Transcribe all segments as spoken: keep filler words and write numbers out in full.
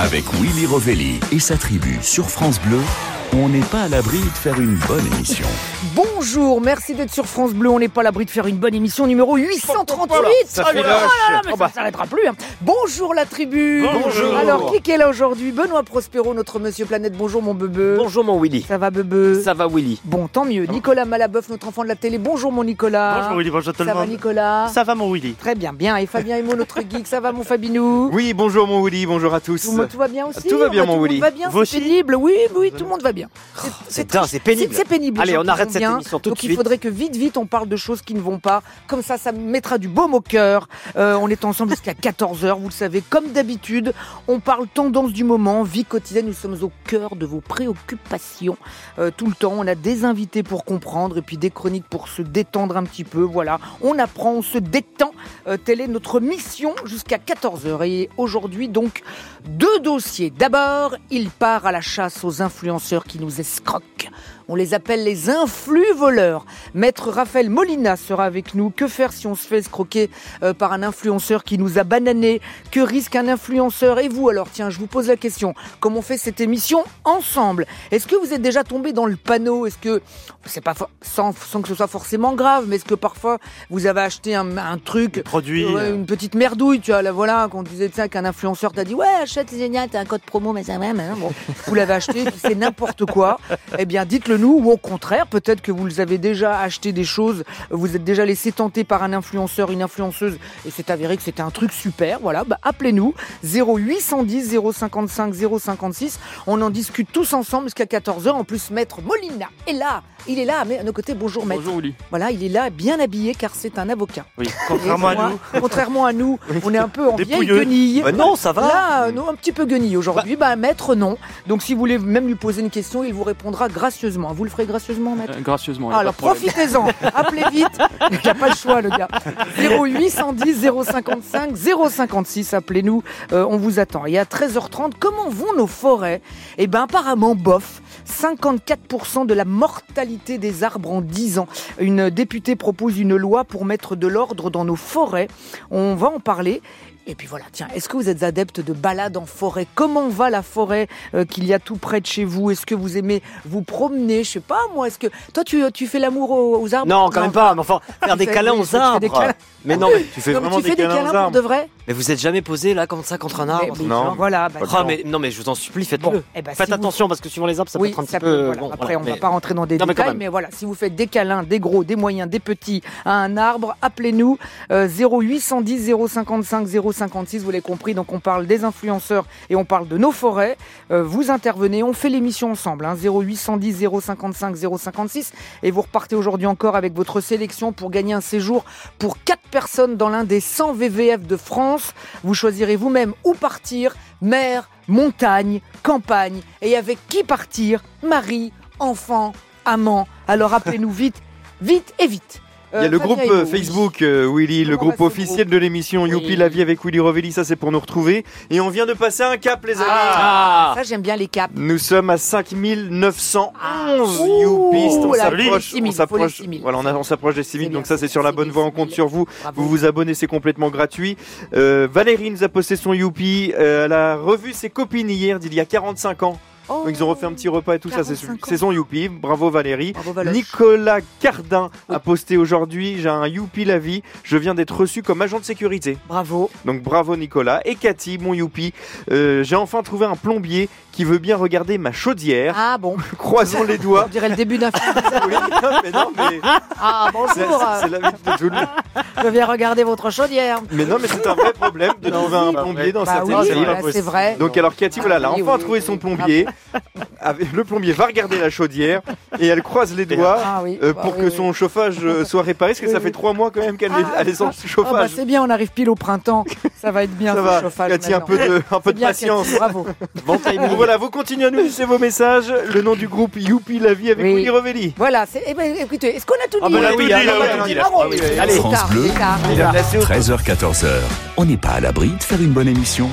Avec Willy Rovelli et sa tribu sur France Bleu, on n'est pas à l'abri de faire une bonne émission. Bonjour, merci d'être sur France Bleu. On n'est pas à l'abri de faire une bonne émission numéro huit cent trente-huit. Ça fait oh là là, mais ça ne s'arrêtera plus. Hein. Bonjour la tribu. Bonjour. Alors, qui est là aujourd'hui? Benoît Prospero, notre Monsieur Planète. Bonjour mon bebe. Bonjour mon Willy. Ça va bebe? Ça va Willy. Bon, tant mieux. Nicolas Malaboeuf, notre enfant de la télé. Bonjour mon Nicolas. Bonjour Willy, bonjour tout le Ça va monde. Nicolas? Ça va mon Willy. Très bien, bien. Et Fabien Emo, notre geek. Ça va mon Fabinou? Oui, bonjour mon Willy, bonjour à tous. Tout, tout va bien aussi? Tout va bien, Ah bah, mon tout le Willy. monde va bien, Vous c'est aussi pénible. Oui, oui, tout le monde va bien. C'est, C'est dingue, c'est pénible. C'est, c'est pénible. Allez, les gens on qui arrête vont cette bien. émission tout Donc de il suite. faudrait que vite, vite, on parle de choses qui ne vont pas. Comme ça, ça mettra du baume au cœur. Euh, on est ensemble jusqu'à quatorze heures, vous le savez. Comme d'habitude, on parle tendance du moment, vie quotidienne. Nous sommes au cœur de vos préoccupations. Euh, tout le temps, on a des invités pour comprendre et puis des chroniques pour se détendre un petit peu. Voilà, on apprend, on se détend. Euh, telle est notre mission jusqu'à quatorze heures. Et aujourd'hui, donc, deux dossiers. D'abord, il part à la chasse aux influenceurs qui nous escroquent. On les appelle les influx-voleurs. Maître Raphaël Molina sera avec nous. Que faire si on se fait escroquer euh, par un influenceur qui nous a banané? Que risque un influenceur? Et vous alors, tiens, je vous pose la question. Comme on fait cette émission ensemble, est-ce que vous êtes déjà tombé dans le panneau? Est-ce que, c'est pas for- sans, sans que ce soit forcément grave, mais est-ce que parfois vous avez acheté un, un truc, Produit. ouais, une petite merdouille, tu vois, là, voilà, quand on disait ça, qu'un influenceur t'a dit ouais, achète, c'est génial, t'as un code promo, mais ça même, hein, bon, vous l'avez acheté, puis c'est n'importe quoi. Eh bien, dites-le nous, ou au contraire, peut-être que vous avez déjà acheté des choses, vous êtes déjà laissé tenter par un influenceur, une influenceuse, et c'est avéré que c'était un truc super, voilà, bah, appelez-nous, zéro huit cent dix, zéro cinquante-cinq, zéro cinquante-six, on en discute tous ensemble jusqu'à quatorze heures, en plus, Maître Molina est là, il est là, mais à nos côtés, bonjour Maître. Bonjour Willy. Voilà, il est là, bien habillé, car c'est un avocat. Oui, contrairement à Et moi, nous. Contrairement à nous, on est un peu en Des vieille pouilleux. guenille. Bah non, ça va. Là, nous, un petit peu guenille aujourd'hui. Bah, maître, non. Donc, si vous voulez même lui poser une question, il vous répondra gracieusement. Vous le ferez gracieusement, maître? Euh, gracieusement. Ah, alors, profitez-en. Appelez vite. Il n'a pas le choix, le gars. zéro huit cent dix, zéro cinquante-cinq, zéro cinquante-six. Appelez-nous. Euh, on vous attend. Et à treize heures trente, comment vont nos forêts? Eh ben, apparemment, bof. cinquante-quatre pour cent de la mortalité des arbres en dix ans. Une députée propose une loi pour mettre de l'ordre dans nos forêts. On va en parler. Et puis voilà, tiens, est-ce que vous êtes adepte de balades en forêt? Comment va la forêt euh, qu'il y a tout près de chez vous? Est-ce que vous aimez vous promener? Je sais pas, moi, est-ce que... Toi, tu, tu fais l'amour aux, aux arbres? Non, quand même pas. Mais enfin, faire des fais- câlins oui, aux toi, tu fais des arbres. câlins. Mais non, mais Tu fais Non, mais vraiment tu fais des câlins aux pour arbres? de vrai? mais vous êtes jamais posé là comme ça contre un arbre? Mais- Non. Voilà, bah, Ah, mais non, mais je vous en supplie, faites-le. Bon, eh ben, Faites si vous- attention parce que suivant les arbres, ça oui, peut être un petit ça peu. peut, voilà. bon, Après, voilà, on va mais- pas rentrer dans des Non, mais quand détails, même. mais voilà, si vous faites des câlins, des gros, des moyens, des petits à un arbre, appelez-nous euh, zéro huit cent dix, zéro cinquante-cinq, zéro cinquante-six, vous l'avez compris, donc on parle des influenceurs et on parle de nos forêts. Euh, vous intervenez, on fait l'émission ensemble, hein, zéro huit cent dix, zéro cinquante-cinq, zéro cinquante-six, et vous repartez aujourd'hui encore avec votre sélection pour gagner un séjour pour quatre personnes dans l'un des cent V V F de France. Vous choisirez vous-même où partir, mer, montagne, campagne, et avec qui partir, mari, enfant, amant. Alors appelez-nous vite, vite et vite. Il y a Euh, le Fabien groupe Emo, euh, oui. Facebook, euh, Willy, le Comment groupe va ce officiel groupe de l'émission Oui. Youpi la vie avec Willy Rovelli, ça c'est pour nous retrouver. Et on vient de passer un cap, les amis. Ah, Ça, j'aime bien les caps. Nous sommes à cinq mille neuf cent onze Ouh, youpistes. On la s'approche, six mille, on s'approche. faut les six mille. Voilà, on, a- on s'approche des six mille. C'est Donc bien, ça, c'est sur la c'est bonne bien, voie. On c'est compte bien. sur vous. Bravo. Vous vous abonnez, c'est complètement gratuit. Euh, Valérie nous a posté son Youpi. Euh, elle a revu ses copines hier, d'il y a quarante-cinq ans. Oh. Donc ils ont refait un petit repas et tout ça. C'est, quarante-cinq ans. c'est son Youpi. Bravo Valérie. Bravo, Valoche. Nicolas Cardin a posté aujourd'hui, j'ai un Youpi la vie, je viens d'être reçu comme agent de sécurité. Bravo. Donc bravo Nicolas. Et Cathy, mon Youpi, euh, j'ai enfin trouvé un plombier qui veut bien regarder ma chaudière. Ah bon, Croisons les doigts. on dirait le début d'un film. Oui, non, mais non, mais Ah c'est, bonjour, c'est la vie de tout le monde. je viens regarder votre chaudière. Mais non, mais c'est un vrai problème de trouver un plombier dans Bah certaines oui, villes. bah, c'est vrai. Donc alors Cathy, voilà, elle a Oui, enfin oui, trouvé oui, son oui. plombier. Avec- Le plombier va regarder la chaudière et elle croise les doigts Ah oui, euh, bah pour oui, que oui. son chauffage euh, soit réparé, parce que Oui, ça oui. fait trois mois quand même qu'elle est, Ah, elle est sans Ah bah, chauffage. c'est bien, on arrive pile au printemps. Ça va être bien Ça ce va, chauffage. Cathy, un maintenant. peu de, un peu C'est de bien, patience. Cathy, bravo. bon timing. Donc voilà, vous continuez à nous laisser vos messages. Le nom du groupe Youpi la vie avec Oui. Willy Rovelli. Voilà, c'est, eh ben, écoutez, est-ce qu'on a tout Ah dit bah là, hein oui, Ah, là, bah, oui, bah, oui, bah, là, bon, oui, oui, allez, France c'est tard, Bleu. c'est tard. Il a placé au- treize heures quatorze heures. On n'est pas à l'abri de faire une bonne émission.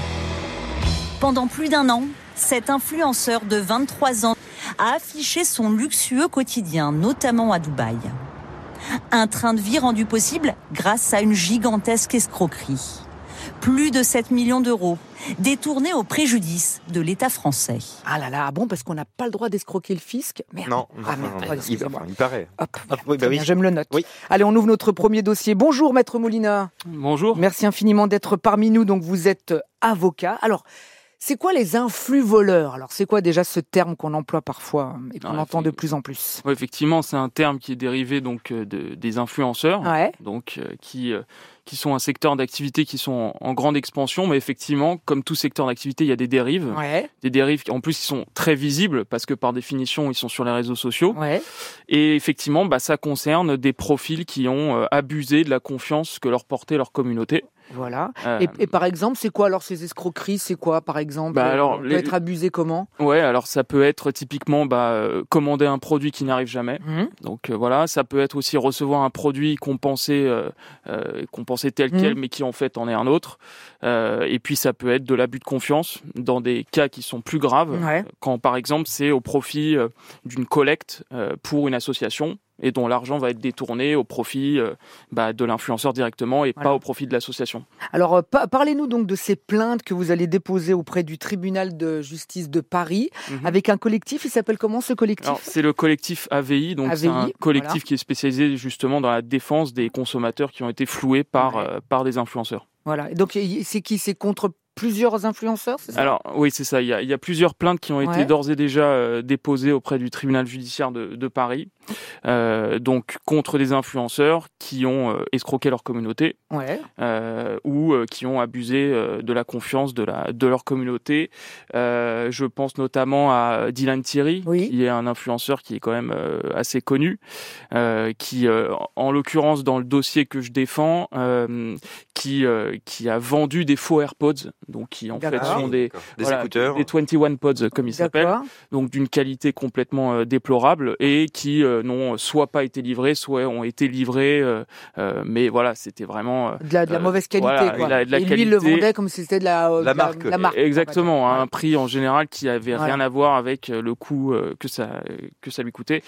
Pendant plus d'un an, cet influenceur de vingt-trois ans a affiché son luxueux quotidien, notamment à Dubaï. Un train de vie rendu possible grâce à une gigantesque escroquerie. Plus de sept millions d'euros détournés au préjudice de l'État français. Ah là là, ah bon, parce qu'on n'a pas le droit d'escroquer le fisc. Merde. Non, Ah merde, non, non, oh, il, excusez-moi. enfin, il paraît. Hop, Ah, oui, bah très oui. bien, je me le note. Oui. Allez, on ouvre notre premier dossier. Bonjour, Maître Molina. Bonjour. Merci infiniment d'être parmi nous. Donc, vous êtes avocat. Alors, c'est quoi les influx voleurs? Alors, c'est quoi déjà ce terme qu'on emploie parfois et qu'on Ah, entend de effectivement. plus en plus? Ouais, effectivement, c'est un terme qui est dérivé donc euh, de, des influenceurs, Ouais. donc euh, qui euh, qui sont un secteur d'activité qui sont en, en grande expansion, mais effectivement, comme tout secteur d'activité, il y a des dérives, Ouais. des dérives qui en plus qui sont très visibles parce que par définition ils sont sur les réseaux sociaux. Ouais. Et effectivement, bah, ça concerne des profils qui ont euh, abusé de la confiance que leur portait leur communauté. Voilà. Euh, Et, et par exemple, c'est quoi alors ces escroqueries? C'est quoi par exemple? Bah, alors, On peut les- être abusé comment? Ouais, alors ça peut être typiquement bah, euh, commander un produit qui n'arrive jamais. Mmh. Donc euh, voilà, ça peut être aussi recevoir un produit qu'on pensait, euh, euh, qu'on pensait tel Mhm. quel, mais qui en fait en est un autre. Euh, et puis ça peut être de l'abus de confiance dans des cas qui sont plus graves, Ouais. quand par exemple c'est au profit euh, d'une collecte euh, pour une association et dont l'argent va être détourné au profit euh, bah, de l'influenceur directement et Voilà. pas au profit de l'association. Alors, euh, pa- parlez-nous donc de ces plaintes que vous allez déposer auprès du tribunal de justice de Paris Mhm. avec un collectif. Il s'appelle comment ce collectif? Alors, c'est le collectif A V I, donc A V I, c'est un collectif voilà. qui est spécialisé justement dans la défense des consommateurs qui ont été floués par, Ouais. euh, par des influenceurs. Voilà. Et donc, y- c'est qui? C'est contre plusieurs influenceurs, c'est ça? Alors oui, c'est ça. Il y a, il y a plusieurs plaintes qui ont Ouais. été d'ores et déjà euh, déposées auprès du tribunal judiciaire de, de Paris, euh, donc contre des influenceurs qui ont euh, escroqué leur communauté Ouais. euh, ou euh, qui ont abusé euh, de la confiance de, la, de leur communauté. Euh, je pense notamment à Dylan Thierry, Oui. qui est un influenceur qui est quand même euh, assez connu, euh, qui, euh, en l'occurrence dans le dossier que je défends, euh, qui, euh, qui a vendu des faux AirPods, donc qui en fait D'accord. sont des, D'accord. Des voilà, écouteurs. des vingt et un Pods comme ils s'appellent, D'accord. donc d'une qualité complètement euh, déplorable et qui euh, n'ont soit pas été livrés, soit ont été livrés, euh, euh, mais voilà, c'était vraiment euh, De la, de la Euh, mauvaise qualité, voilà, quoi. de la- de la Et lui, il le qualité. vendait comme si c'était de la, euh, La de marque. la marque. exactement, on va à dire. un prix en général qui avait Voilà. rien à voir avec euh, le coût euh, que ça que ça lui coûtait.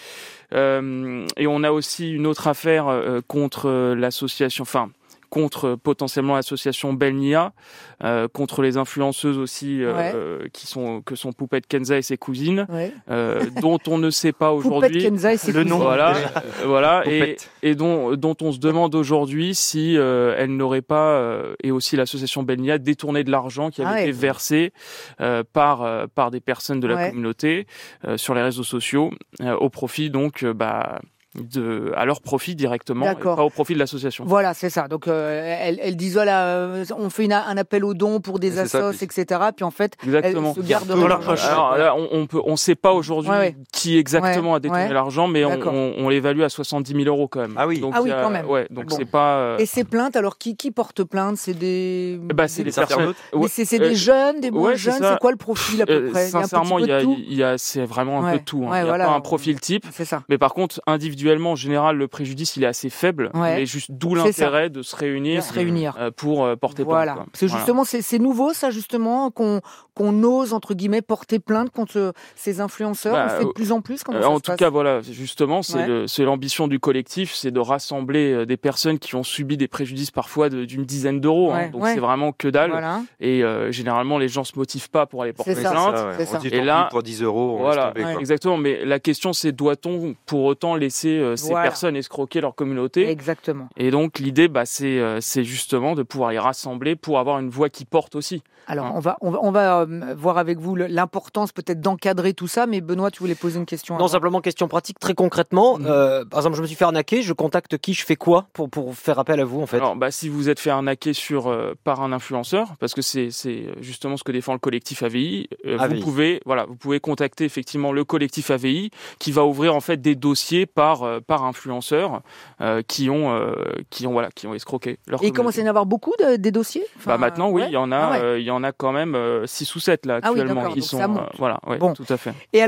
Euh, et on a aussi une autre affaire euh, contre euh, l'association, enfin contre euh, potentiellement l'association Belnia, euh, contre les influenceuses aussi euh, Ouais. euh, qui sont que sont Poupette Kenza et ses cousines, Ouais. euh, dont on ne sait pas Poupette aujourd'hui. Kenza et ses Le cousines. nom. Voilà, déjà. euh, voilà, et, Poupette. et dont, dont on se demande aujourd'hui si euh, elle n'aurait pas, euh, et aussi l'association Belnia, détourné de l'argent qui avait Ah ouais. été versé euh, par euh, par des personnes de la Ouais. communauté euh, sur les réseaux sociaux, euh, au profit donc euh, bah de à leur profit directement, et D'accord. pas au profit de l'association. Voilà, c'est ça. Donc, euh, elles, elles disent, voilà, euh, on fait une, un appel aux dons pour des C'est ça, assos, puis- et cetera. Puis en fait, Exactement. elles se gardent Dans leur poche. Alors là, on, on peut, on sait pas aujourd'hui Ouais, ouais. qui exactement Ouais, a détourné ouais. l'argent, mais on, D'accord. on, on l'évalue à soixante-dix mille euros quand même. Ah oui. Donc, Ah oui, il y a- quand même. Ouais, donc Bon. c'est pas. euh, Et ces plaintes, alors qui, qui porte plainte? C'est des. bah, c'est des- des Des personnes. internautes. Mais Ouais, c'est c'est euh, des jeunes, des moins ouais, c'est jeunes. ça. C'est quoi le profil à peu Euh, près? sincèrement, il il y y a a, un petit peu de tout. il y a, c'est vraiment un Ouais. peu de tout. hein. Ouais, il n'y voilà. a pas un profil type. C'est ça. Mais par contre, individuellement, en général, le préjudice, il est assez faible. Ouais. Mais juste d'où C'est ça. l'intérêt de se réunir, De se réunir. euh, pour euh, porter Voilà. plainte. quoi. C'est Voilà. justement, c'est c'est nouveau, ça, justement, qu'on qu'on ose, entre guillemets, porter plainte contre euh, ces influenceurs. Bah, On le fait de euh, plus en plus. Comment Euh, ça en se tout passe cas, voilà, justement, c'est Ouais. le- c'est l'ambition du collectif, c'est de rassembler euh, des personnes qui ont subi des préjudices parfois de- d'une dizaine d'euros. hein. Ouais, donc ouais. c'est vraiment que dalle. Voilà. Et euh, généralement, les gens se motivent pas pour aller porter C'est Oui, ça. plainte. ouais. c'est On ça. dit Et tant là- pis pour dix euros, on Voilà, laisse tomber, quoi. exactement. Mais la question, c'est doit-on pour autant laisser euh, ces Voilà. personnes escroquer leur communauté? Exactement. Et donc l'idée, bah, c'est euh, c'est justement de pouvoir les rassembler pour avoir une voix qui porte aussi. Alors, Hein. on va, on va, on va euh, voir avec vous le- l'importance peut-être d'encadrer tout ça. Mais Benoît, tu voulais poser une question Non, avant. simplement question pratique, très concrètement. Mhm. euh, par exemple, je me suis fait arnaquer, je contacte qui, je fais quoi pour, pour faire appel à vous en fait? Alors, bah, si vous êtes fait arnaquer sur euh, par un influenceur, parce que c'est c'est justement ce que défend le collectif A V I, euh, A V I. vous pouvez voilà, vous pouvez contacter effectivement le collectif A V I qui va ouvrir en fait des dossiers par euh, par influenceurs euh, qui ont euh, qui ont voilà qui ont escroqué leur Et il commence communauté. à y en avoir beaucoup de- des dossiers. Enfin, Bah maintenant oui, ouais. il y en a Ah ouais. euh, il y en a quand même six ou sept là Ah oui, actuellement d'accord, qui donc sont ça monte. euh, voilà, ouais, Bon. tout à fait. Et alors,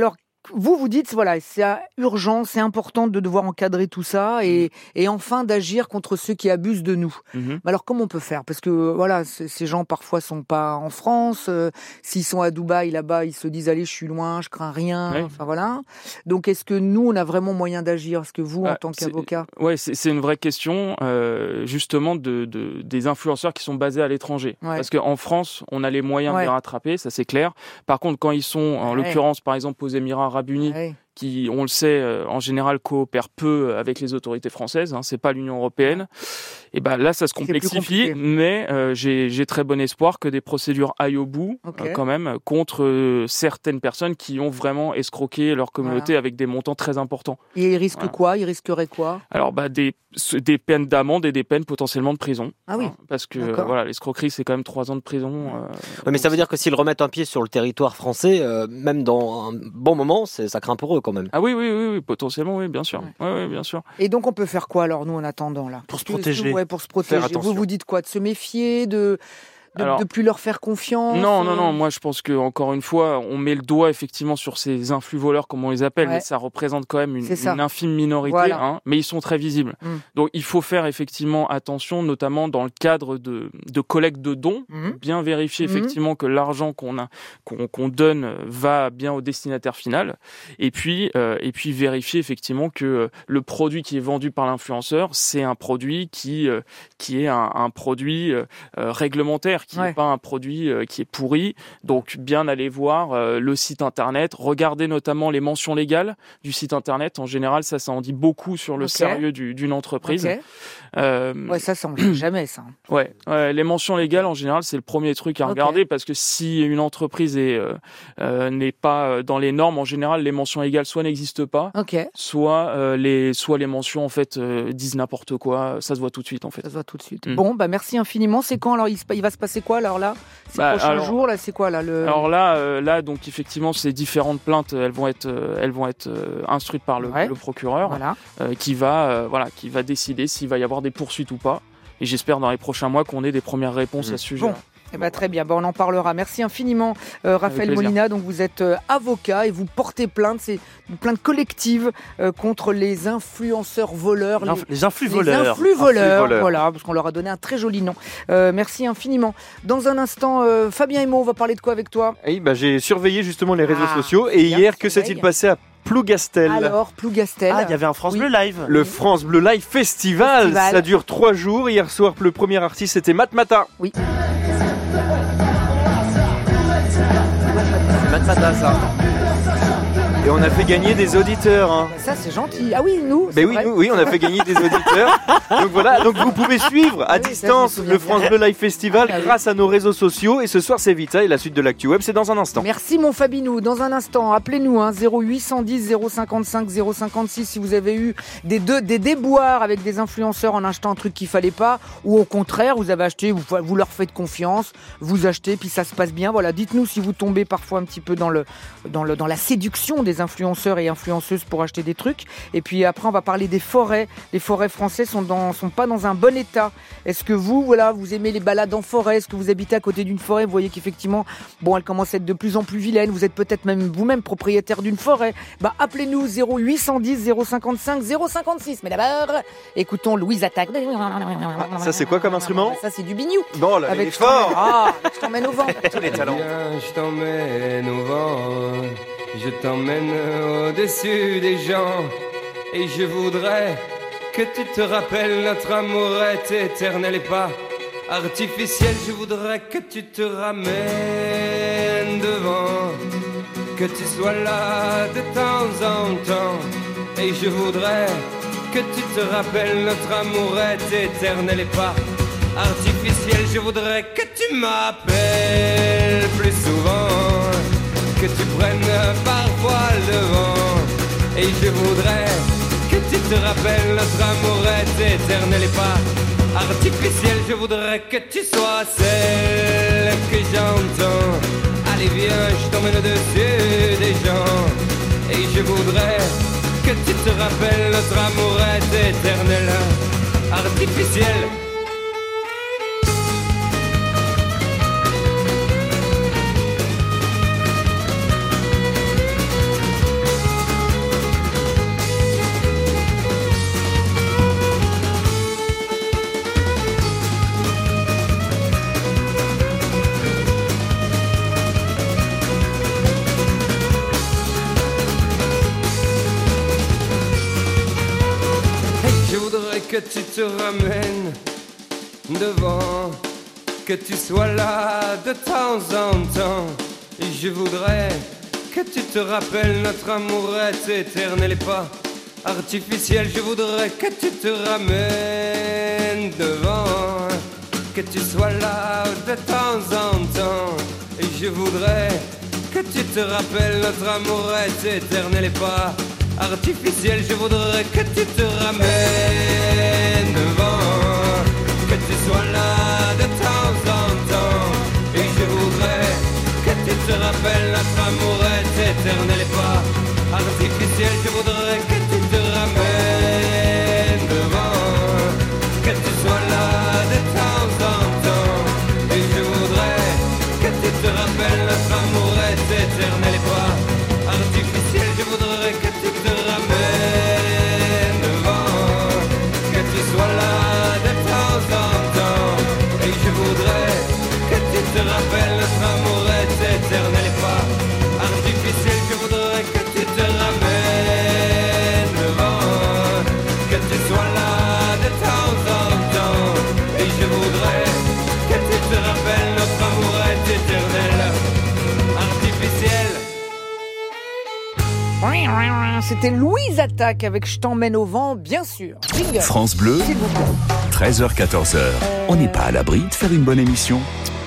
vous, vous dites, voilà, c'est urgent, c'est important de devoir encadrer tout ça et, et enfin d'agir contre ceux qui abusent de nous. Mhm. Mais alors, comment on peut faire? Parce que, voilà, c- ces gens parfois sont pas en France. euh, s'ils sont à Dubaï, là-bas, ils se disent, allez, je suis loin, je crains rien. Oui. Enfin, voilà. Donc, est-ce que nous, on a vraiment moyen d'agir? Est-ce que vous, en Ah, tant c'est- qu'avocat? Ouais, c'est, c'est une vraie question, euh, justement, de, de, des influenceurs qui sont basés à l'étranger. Ouais. Parce qu'en France, on a les moyens Ouais. de les rattraper, ça c'est clair. Par contre, quand ils sont, en Ouais. l'occurrence, par exemple, aux Émirats Arabes Unis, Ouais. qui, on le sait, euh, en général coopèrent peu avec les autorités françaises, hein, c'est pas l'Union européenne, et ben là ça se C'est plus complexifie, compliqué. mais euh, j'ai, j'ai très bon espoir que des procédures aillent au bout, Ok. euh, quand même, contre euh, certaines personnes qui ont vraiment escroqué leur communauté avec des montants très importants. Et ils risquent Voilà. quoi? Ils risqueraient quoi? Alors bah des, des peines d'amende et des peines potentiellement de prison. Ah oui. Hein, parce que D'accord. euh, voilà, l'escroquerie c'est quand même trois ans de prison. euh, Ouais, mais ça veut dire que s'ils remettent un pied sur le territoire français, euh, même dans un bon moment, c'est, ça craint pour eux quand même. Ah oui, oui, oui, oui, potentiellement, oui, bien sûr. Ouais. Oui, oui, bien sûr. Et donc, on peut faire quoi, alors, nous, en attendant, là? Pour se Est-ce que- protéger. Ouais, pour se protéger. Faire attention. Vous, vous dites quoi? De se méfier, de... De, Alors- de plus leur faire confiance? Non, non, euh, non. Moi, je pense que encore une fois, on met le doigt effectivement sur ces influx voleurs, comme on les appelle, Ouais. mais ça représente quand même une, C'est ça. une infime minorité. Voilà. Hein, mais ils sont très visibles. Mm. Donc, il faut faire effectivement attention, notamment dans le cadre de, de collecte de dons, Mhm. bien vérifier Mhm. effectivement que l'argent qu'on a, qu'on, qu'on donne va bien au destinataire final, et puis, euh, et puis vérifier effectivement que euh, le produit qui est vendu par l'influenceur, c'est un produit qui, euh, qui est un, un produit euh, euh, réglementaire, qui n'est Ouais. pas un produit euh, qui est pourri. Donc bien aller voir euh, le site internet, regarder notamment les mentions légales du site internet. En général, ça, ça en dit beaucoup sur le Ok. sérieux du, d'une entreprise. Ok. Euh, Ouais, ça, ça, on fait jamais, ça. Ouais, ouais, les mentions légales en général c'est le premier truc à Ok. regarder parce que si une entreprise est euh, euh, n'est pas euh, dans les normes, en général les mentions légales soit n'existent pas, Ok. soit euh, les soit les mentions en fait euh, disent n'importe quoi, ça se voit tout de suite en fait. Ça se voit tout de suite. Mm. Bon, bah, merci infiniment. C'est quand, alors, il, se- il va se passer quoi, alors, là? Ces Bah, prochains alors- jours, là, c'est quoi, là, le... Alors là euh, là donc effectivement ces différentes plaintes elles vont être euh, elles vont être euh, instruites par le, Ouais. le procureur Voilà. euh, qui va euh, voilà qui va décider s'il va y avoir des poursuites ou pas. Et j'espère dans les prochains mois qu'on ait des premières réponses Mmh. à ce sujet. Bon. Eh ben, très bien, bon, on en parlera. Merci infiniment, euh, Raphaël plaisir. Molina. Donc, vous êtes euh, avocat et vous portez plainte, c'est une plainte collective euh, contre les influenceurs voleurs, les, L'inf- Les influx les voleurs. influx voleurs, voleurs. voilà, parce qu'on leur a donné un très joli nom. Euh, merci infiniment. Dans un instant, euh, Fabien et moi, on va parler de quoi avec toi? Et bah, j'ai surveillé justement les réseaux Ah, sociaux et bien, hier, que surveille. s'est-il passé à Plougastel? Alors, Plougastel. Ah, il y avait un France Oui. Bleu live. Le France Bleu Live Festival, Festival. ça dure trois jours. Hier soir, le premier artiste c'était Matmata. C'est Matmata, ça. Et on a fait gagner des auditeurs. Hein. Ça, c'est gentil. Ah oui, nous. c'est Ben oui, vrai. nous, oui, on a fait gagner des auditeurs. Donc voilà, donc vous pouvez suivre à Oui, ça, distance je me souviens le France bien. Bleu Live Festival Ah oui. grâce à nos réseaux sociaux. Et ce soir, c'est Vita et la suite de l'actu web, c'est dans un instant. Merci mon Fabinou. Dans un instant, appelez-nous hein, zéro huit cent dix zéro cinquante-cinq zéro cinquante-six si vous avez eu des, deux, des déboires avec des influenceurs en achetant un truc qu'il fallait pas, ou au contraire, vous avez acheté, vous, vous leur faites confiance, vous achetez, puis ça se passe bien. Voilà, dites-nous si vous tombez parfois un petit peu dans le dans le dans la séduction des influenceurs et influenceuses pour acheter des trucs. Et puis après, on va parler des forêts. Les forêts françaises sont dans sont pas dans un bon état. Est-ce que vous, voilà, vous aimez les balades en forêt? Est-ce que vous habitez à côté d'une forêt? Vous voyez qu'effectivement, bon, elle commence à être de plus en plus vilaine. Vous êtes peut-être même vous-même propriétaire d'une forêt. Bah, appelez-nous zéro huit cent dix zéro cinquante-cinq zéro cinquante-six. Mais d'abord, écoutons Louise Attaque. Ça, c'est quoi comme instrument? Ça, c'est du bignou. Bon, là, il Avec est fort. Ah, je t'emmène au vent. Tous les talents. Viens, je t'emmène au vent, je t'emmène au-dessus des gens, et je voudrais que tu te rappelles, notre amour est éternel et pas artificiel. Je voudrais que tu te ramènes devant, que tu sois là de temps en temps, et je voudrais que tu te rappelles, notre amour est éternel et pas artificiel. Je voudrais que tu m'appelles plus souvent, que tu prennes parfois le vent, et je voudrais que tu te rappelles, notre amour est éternel et pas artificiel. Je voudrais que tu sois celle que j'entends. Allez viens, je t'emmène au-dessus des gens, et je voudrais que tu te rappelles, notre amour est éternel, artificiel. que tu te ramènes devant, que tu sois là de temps en temps. Et je voudrais que tu te rappelles notre amour est éternel et pas artificiel. Je voudrais que tu te ramènes devant, que tu sois là de temps en temps. Et je voudrais que tu te rappelles notre amour est éternel et pas artificiel. Je voudrais que tu te ramènes devant, que tu sois là de temps en temps. Et je voudrais que tu te rappelles notre amour est éternel et pas artificiel. Je voudrais que tu te ramènes devant, que tu sois là de temps en temps. Et je voudrais que tu te rappelles notre amour est éternel et pas artificiel. Je voudrais que tu te ramènes devant, que tu sois là de temps en temps. Et je voudrais que tu te rappelles notre amour est éternel et pas artificiel. Je voudrais que tu te ramènes devant, que tu sois là de temps en temps. Et je voudrais que tu te rappelles notre amour est éternel, artificiel. C'était Louise Attaque avec Je t'emmène au vent, bien sûr. Jingle. France Bleu, S'il vous plaît. treize heures quatorze heures. On n'est pas à l'abri de faire une bonne émission.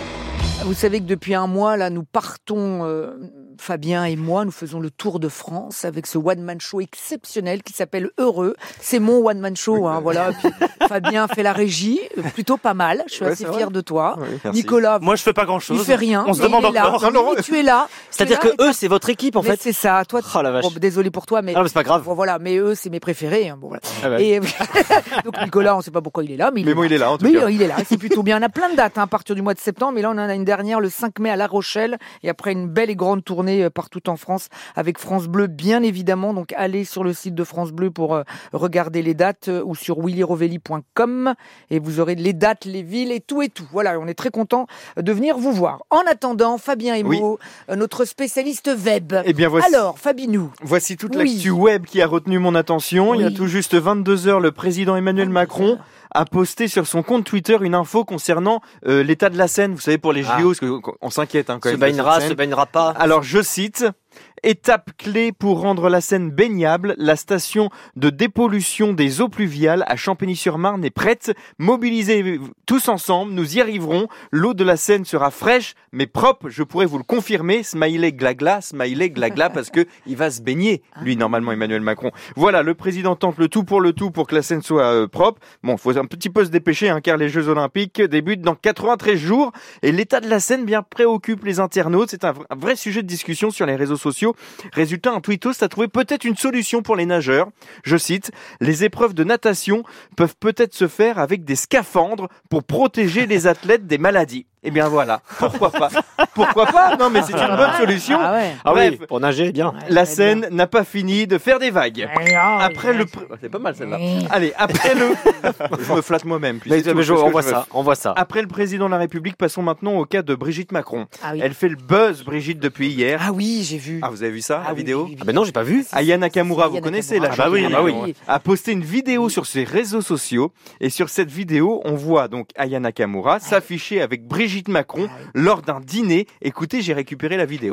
Vous savez que depuis un mois, là, nous partons, euh, Fabien et moi, nous faisons le tour de France avec ce one-man show exceptionnel qui s'appelle Heureux. C'est mon one-man show, hein, voilà. Puis, Fabien fait la régie, plutôt pas mal. Je suis Ouais, assez c'est fière vrai. de toi. Oui, merci. Nicolas, Moi, je fais pas grand-chose. il fait rien. On se mais demande il est là. encore. Oui, tu es là. C'est-à-dire Tu es là que et eux, t'as- c'est votre équipe en Mais fait. c'est ça. Toi, Oh la vache. bon, désolé pour toi, mais Ah, mais c'est pas grave. bon, voilà. Mais eux, c'est mes préférés. hein, bon, voilà. Ah ouais. Et donc Nicolas, on sait pas pourquoi il est là, mais il Mais est bon, là. il est là en tout Mais cas. il est là, c'est plutôt bien. On a plein de dates hein, à partir du mois de septembre, mais là on en a une dernière le cinq mai à La Rochelle et après une belle et grande tournée euh, partout en France avec France Bleu bien évidemment. Donc allez sur le site de France Bleu pour euh, regarder les dates euh, ou sur willy rovelli point com et vous aurez les dates, les villes et tout et tout. Voilà, on est très content de venir vous voir. En attendant, Fabien Emo, Oui. euh, notre spécialiste web. Eh bien, voici. Alors, Fabinou. Voici toute Oui. l'actu web qui a retenu mon attention. Il y a Oui. tout juste vingt-deux heures, le président Emmanuel Macron a posté sur son compte Twitter une info concernant euh, l'état de la Seine. Vous savez, pour les Ah. J O, parce qu'on s'inquiète hein, quand Se même. de cette baignera, Seine. se baignera pas. Alors, je cite... Étape clé pour rendre la Seine baignable, la station de dépollution des eaux pluviales à Champigny-sur-Marne est prête. Mobilisez tous ensemble, nous y arriverons. L'eau de la Seine sera fraîche, mais propre, je pourrais vous le confirmer. Smiley glagla, smiley glagla, parce que il va se baigner, lui, normalement, Emmanuel Macron. Voilà, le président tente le tout pour le tout pour que la Seine soit euh, propre. Bon, faut un petit peu se dépêcher, hein, car les Jeux Olympiques débutent dans quatre-vingt-treize jours. Et l'état de la Seine bien préoccupe les internautes. C'est un, v- un vrai sujet de discussion sur les réseaux sociaux. Résultat, un tweetos a trouvé peut-être une solution pour les nageurs. Je cite, les épreuves de natation peuvent peut-être se faire avec des scaphandres pour protéger les athlètes des maladies. Eh bien voilà, pourquoi pas? Pourquoi pas? Non mais c'est une bonne solution. Ah ouais. Ah Bref, oui, pour nager, bien. la Seine n'a pas fini de faire des vagues. Après le... pr- C'est pas mal celle-là. Allez, après le... Je me flatte moi-même. puis Mais, c'est tout, mais je- parce que on voit je me- ça, on voit ça. Après le président de la République, passons maintenant au cas de Brigitte Macron. Ah oui. Elle fait le buzz, Brigitte, depuis hier. Ah oui, j'ai vu. Ah, vous avez vu ça, Ah la oui, vidéo oui, oui, Ah ben non, j'ai pas vu. Aya Nakamura, vous Aya connaissez Nakamura. la Ah bah oui, chanteuse, ah bah oui. a posté une vidéo sur ses réseaux sociaux et sur cette vidéo, on voit donc Aya Nakamura s'afficher avec Brigitte Macron lors d'un dîner. Écoutez, j'ai récupéré la vidéo.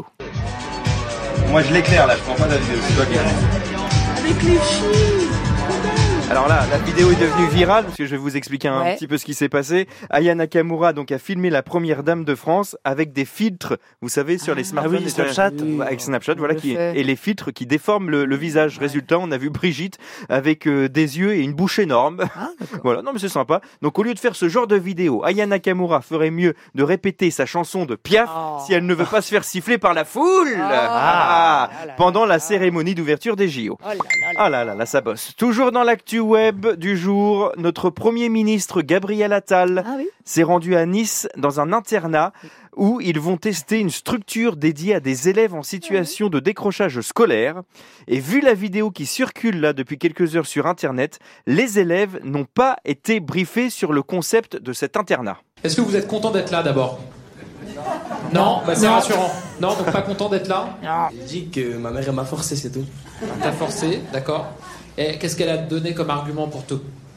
Moi je l'éclaire là, je prends pas la vidéo, c'est toi qui l'as. Avec les filles. Alors là, la vidéo est devenue virale parce que je vais vous expliquer un Ouais. petit peu ce qui s'est passé. Aya Nakamura donc a filmé la première dame de France avec des filtres, vous savez, sur les smartphones, oui, et sur- Snapchat. Oui. avec Snapchat, On voilà, le qui fait. et les filtres qui déforment le, le visage. Résultat, on a vu Brigitte avec euh, des yeux et une bouche énorme. Ah, d'accord. Voilà, non mais c'est sympa. Donc au lieu de faire ce genre de vidéo, Aya Nakamura ferait mieux de répéter sa chanson de Piaf Oh. si elle ne veut pas se faire siffler par la foule Ah. Ah. pendant la cérémonie d'ouverture des J O. Oh là là là. Ah là là là, ça bosse. Toujours dans l'actu web du jour, notre Premier ministre Gabriel Attal Ah oui. s'est rendu à Nice dans un internat où ils vont tester une structure dédiée à des élèves en situation de décrochage scolaire. Et vu la vidéo qui circule là depuis quelques heures sur Internet, les élèves n'ont pas été briefés sur le concept de cet internat. Est-ce que vous êtes content d'être là d'abord? Non, bah c'est Non. rassurant. Non, donc pas content d'être là? J'ai dit que ma mère elle m'a forcé, c'est tout. T'as forcé, d'accord. Et qu'est-ce qu'elle a donné comme argument pour te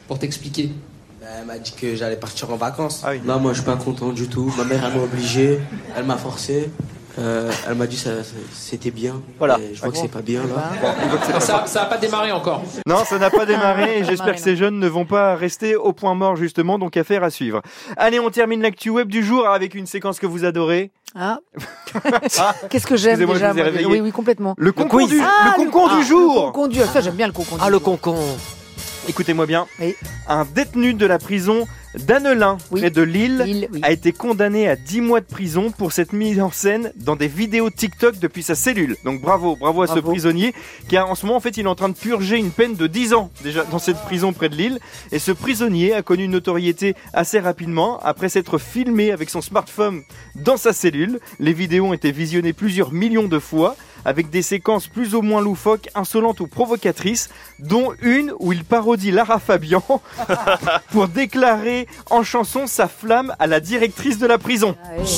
pour t'expliquer? Elle m'a dit que j'allais partir en vacances. Ah oui. Non, moi je suis pas content du tout. Ma mère elle m'a obligé, elle m'a forcé. Euh, elle m'a dit que ça, ça, c'était bien. Voilà. Et je vois Ah que bon. c'est pas bien là. Bon, on voit que c'est pas Ça, ça a pas démarré encore. Non, ça n'a pas démarré et Ah, j'espère démarré, que ces jeunes ne vont pas rester au point mort justement, donc affaire à suivre. Allez, on termine l'actu web du jour avec une séquence que vous adorez. Ah. Ah, Qu'est-ce que j'aime excusez-moi, déjà je vous ai moi. réveillé. Oui, oui, complètement. le concours du, Ah, le concours ah, du jour. Le concon du... Ça, j'aime bien le concon du Ah, le jour. concon. Écoutez-moi bien. Oui. Un détenu de la prison d'Annelin, Oui. près de Lille, Lille, oui. a été condamné à dix mois de prison pour cette mise en scène dans des vidéos TikTok depuis sa cellule. Donc bravo, bravo à ce Bravo. prisonnier qui a, en ce moment en fait il est en train de purger une peine de dix ans déjà dans cette prison près de Lille. Et ce prisonnier a connu une notoriété assez rapidement après s'être filmé avec son smartphone dans sa cellule. Les vidéos ont été visionnées plusieurs millions de fois avec des séquences plus ou moins loufoques, insolentes ou provocatrices, dont une où il parodie Lara Fabian pour déclarer en chanson sa flamme à la directrice de la prison. Ah, ouais.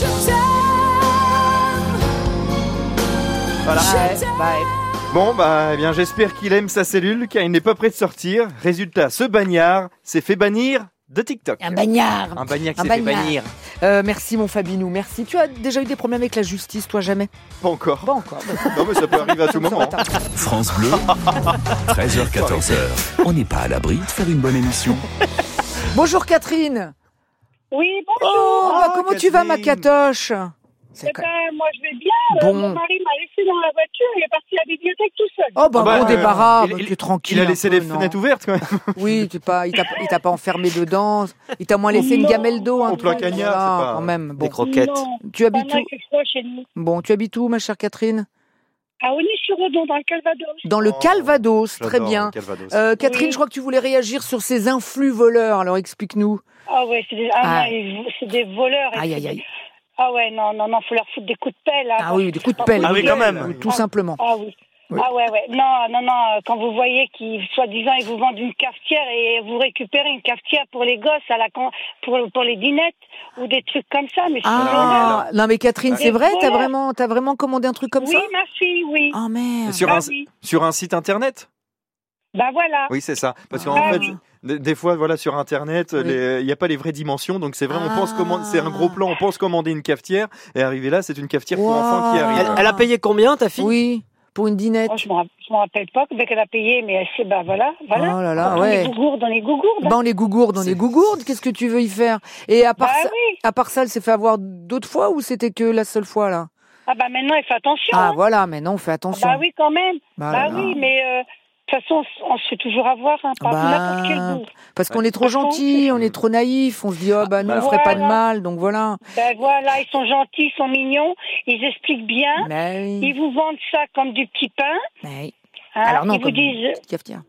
Voilà. Ah, ouais, bah, ouais. Bon, bah, eh bien, j'espère qu'il aime sa cellule, car il n'est pas prêt de sortir. Résultat, ce bagnard s'est fait bannir de TikTok. Un bagnard. Un bagnard qui Un s'est fait bagnard. bannir. Euh, merci mon Fabinou, merci. Tu as déjà eu des problèmes avec la justice, toi, jamais? Pas encore. Pas encore. Non, mais ça peut arriver à tout moment. hein. France Bleu, treize heures quatorze heures. On n'est pas à l'abri de faire une bonne émission. Bonjour Catherine. Oui, bonjour. Oh, bah, Oh, comment tu vas ma Catherine. catoche? C'est Eh quand- ben, moi, je vais bien. Euh, Bon. Mon mari m'a laissé dans la voiture. Il est parti à la bibliothèque tout seul. Oh bah, Ah bah, bon euh, débarras, il- bah, il- tu es tranquille. Il a un laissé peu, les non. fenêtres ouvertes quand même. Oui, tu pas, il t'a il t'a pas enfermé dedans. Il t'a moins laissé une Non. gamelle d'eau. un Au plein truc, cagnard, voilà, c'est pas- quand même. Bon. Des croquettes. Non, Tu habites pas mal où? que froid chez nous. Bon, tu habites où, ma chère Catherine? À Onny-sur-Redon, dans le Calvados. Dans le Oh, Calvados, très J'adore bien. le Calvados. Euh, Catherine, Oui. je crois que tu voulais réagir sur ces influx voleurs. Alors explique-nous. Ah ouais, c'est des, ah, Ah. non, ils- c'est des voleurs. et Aïe, c'est aïe, des- aïe. Ah ouais, non, non, non, faut leur foutre des coups de pelle. Là. Ah oui, des coups de pelle. Ah oui, quand même. Tout simplement. Ah oui. Oui. Ah ouais, ouais. Non, non, non. Quand vous voyez qu'ils, soi-disant, ils vous vendent une cafetière et vous récupérez une cafetière pour les gosses à la con- pour, pour les dînettes ou des trucs comme ça. Mais c'est Ah, non mais Catherine, Des c'est vrai, t'as voleurs. vraiment, t'as vraiment commandé un truc comme oui, ça? ma fille, oui. Oh merde. Sur Ah un, oui. sur un site internet. Bah voilà. Oui, c'est ça. Parce qu'en Ah fait, oui. des, des fois, voilà, sur Internet, Oui. les- il n'y a pas les vraies dimensions. Donc, c'est vraiment, on pense Ah. commander, c'est un gros plan, on pense commander une cafetière. Et arrivé là, c'est une cafetière pour Wow. enfants qui Elle, arrive. elle a payé combien, ta fille? Oui, pour une dinette. Oh, je me rappelle, je me rappelle pas dès qu'elle a payé, mais elle sait, bah voilà, voilà. Oh là là, Dans ouais. les gougourdes, dans les gougourdes. Dans les gougourdes, dans les gougourdes, qu'est-ce que tu veux y faire? Et à part, Bah ça, oui. à part ça, elle s'est fait avoir d'autres fois ou c'était que la seule fois là? Ah bah maintenant, elle fait attention. Ah hein. voilà, maintenant on fait attention. Bah oui, quand même. Bah Bah, là oui, là. mais euh, de toute façon, on se fait toujours avoir, hein, par Bah, n'importe quel bout. Parce qu'on est trop Attention. gentil, on est trop naïf, on se dit oh bah nous on ferait pas de Voilà. mal, donc voilà. Ben voilà, ils sont gentils, ils sont mignons, ils expliquent bien, Mais oui. ils vous vendent ça comme du petit pain. Mais oui. hein, Alors non, ils vous comme disent, une petite cafetière.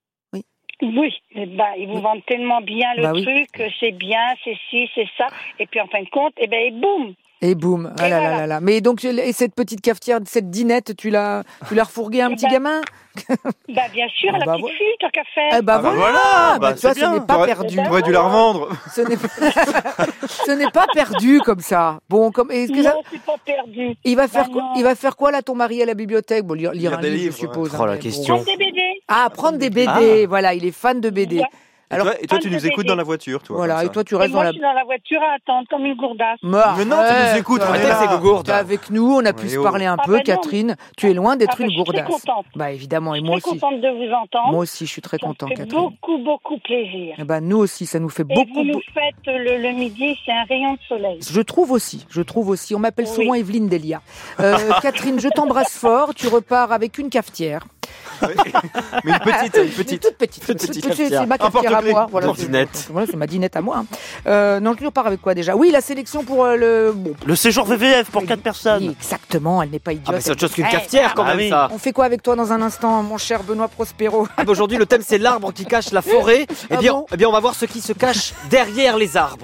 oui, eh ben, ils vous vendent tellement bien le Bah oui. truc, que c'est bien, c'est ci, c'est ça, et puis en fin de compte, eh ben, et boum. Et boum, ah Et là là voilà. là là. Mais donc et cette petite cafetière, cette dinette, tu l'as, tu l'as refourgué à un Eh petit ben, gamin? Bah bien sûr, Ah la bah petite voilà. fille, tant qu'à faire. Eh bah Ah bah voilà, voilà, bah, bah, tu vois, c'est ce bien. n'est pas T'aurais- perdu. Tu aurais dû la revendre. Ce n'est pas... ce n'est pas perdu comme ça. Bon, comme est-ce que Non, ça... c'est pas perdu. il va faire Bah quoi non. Il va faire quoi là ton mari à la bibliothèque? Bon, lire, lire Lire un des livre, livres, je suppose. ouais. Oh, la mais question. Prendre des B D. Ah, prendre des B D, voilà, il est fan de B D. Ouais. Et Alors, toi, et toi, tu fan nous de écoutes B D. dans la voiture, toi. voilà, comme et ça. toi tu Et restes moi, dans la... je suis dans la voiture à attendre comme une gourdasse. Mort. Mais non, tu nous écoutes, on est Arrêtez là. ces gourgourdes. T'es avec nous, on a pu Ouais, se oh. parler un Ah peu, bah non. Catherine. Tu es loin d'être Ah bah, une je suis très gourdasse. contente. Bah évidemment, et Je moi suis aussi. très contente de vous entendre. Moi aussi, je suis très Ça me content, fait Catherine. beaucoup, beaucoup plaisir. Eh ben, nous aussi, ça nous fait Et beaucoup. vous nous beau- faites le, le midi, c'est un rayon de soleil. Je trouve aussi, je trouve aussi. On m'appelle Oui. souvent Evelyne Delia. Euh, Catherine, je t'embrasse fort. Tu repars avec une cafetière. Mais une petite, une Une petite. toute petite. Petite Toute- toute- cafetière. C'est ma Un cafetière à porte-clés. moi. Voilà, Une c'est- dinette. voilà, c'est ma dinette à moi. hein. Euh, non, je repars avec quoi déjà? Oui, la sélection pour euh, le. Bon, Le séjour V V F pour quatre oui, personnes. exactement, elle n'est pas idiote. Ah, mais c'est autre chose qu'une Eh, cafetière quand ah même, oui. ça. On fait quoi avec toi dans un instant, mon cher Benoît Prospero? Ah, bah, aujourd'hui, le thème c'est l'arbre qui cache la forêt. Eh Ah bien, bon eh bien, on va voir ce qui se cache derrière les arbres.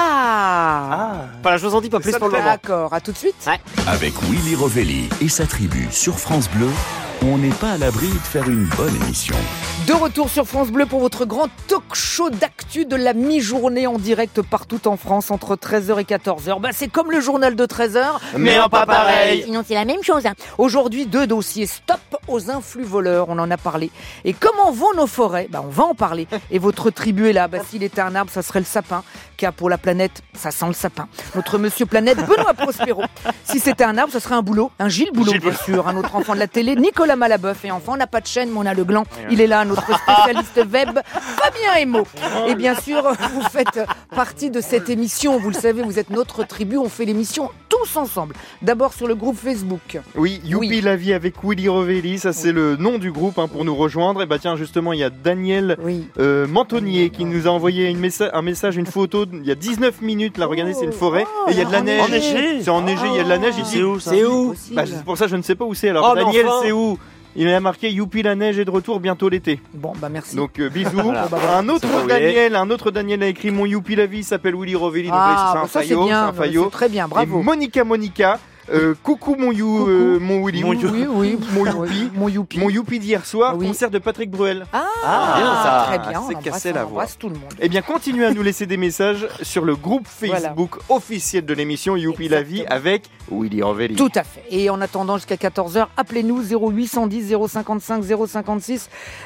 Ah, Voilà, je vous en dis pas plus ça pour le te moment. D'accord, à tout de suite. Avec Willy Rovelli et sa tribu sur France Bleu, on n'est pas à l'abri de faire une bonne émission. De retour sur France Bleu pour votre grand talk show d'actu de la mi-journée en direct partout en France entre treize heures et quatorze heures. Bah, c'est comme le journal de treize heures. Mais en pas pareil. Sinon, c'est la même chose. hein. Aujourd'hui, deux dossiers. Stop aux influx voleurs, on en a parlé. Et comment vont nos forêts ? Bah, on va en parler. Et votre tribu est là. Bah, s'il était un arbre, ça serait le sapin, car pour la planète, ça sent le sapin. Notre monsieur Planète, Benoît Prospero. Si c'était un arbre, ça serait un boulot, un Gilles Boulot, bien sûr. Un autre enfant de la télé, Nicolas Malaboeuf. Et enfin, on n'a pas de chaîne, mais on a le gland. Il est là, notre spécialiste web, Fabien Emo. Et bien sûr, vous faites partie de cette émission. Vous le savez, vous êtes notre tribu. On fait l'émission tous ensemble. D'abord sur le groupe Facebook. Oui, Youpi oui. la vie avec Willy Rovelli, ça c'est oui. le nom du groupe hein, pour nous rejoindre. Et bah tiens, justement, il y a Daniel oui. euh, Mentonier qui nous a envoyé une messa- un message, une photo il y a dix-neuf minutes. Là, regardez, c'est une forêt oh, et il y a de la neige. Enneigé. C'est enneigé, il y a de la neige. C'est où ça ? C'est où bah, c'est pour ça que je ne sais pas où c'est. Alors, oh, Daniel, enfin. c'est où ? Il a marqué Youpi la neige est de retour bientôt l'été. Bon bah merci. Donc euh, bisous. Voilà. Un autre Daniel, un autre Daniel a écrit mon Youpi la vie s'appelle Willy Rovelli. Donc ah, c'est un bah, ça, faillot, c'est, bien, c'est un faillot. C'est très bien, bravo. Et Monica Monica. Euh, coucou mon you, euh, mon Willy, mon, oui, oui, mon Youpi, mon Youpi, mon Youpi d'hier soir, oui. concert de Patrick Bruel. Ah, ah bien ça, très bien. C'est cassé la voix. Tout le monde. Eh bien, continuez à nous laisser des messages sur le groupe Facebook voilà. officiel de l'émission Youpi la vie avec Willy Rovelli. Tout à fait. Et en attendant jusqu'à quatorze heures, appelez-nous zéro huit un zéro zéro cinquante-cinq zéro cinquante-six.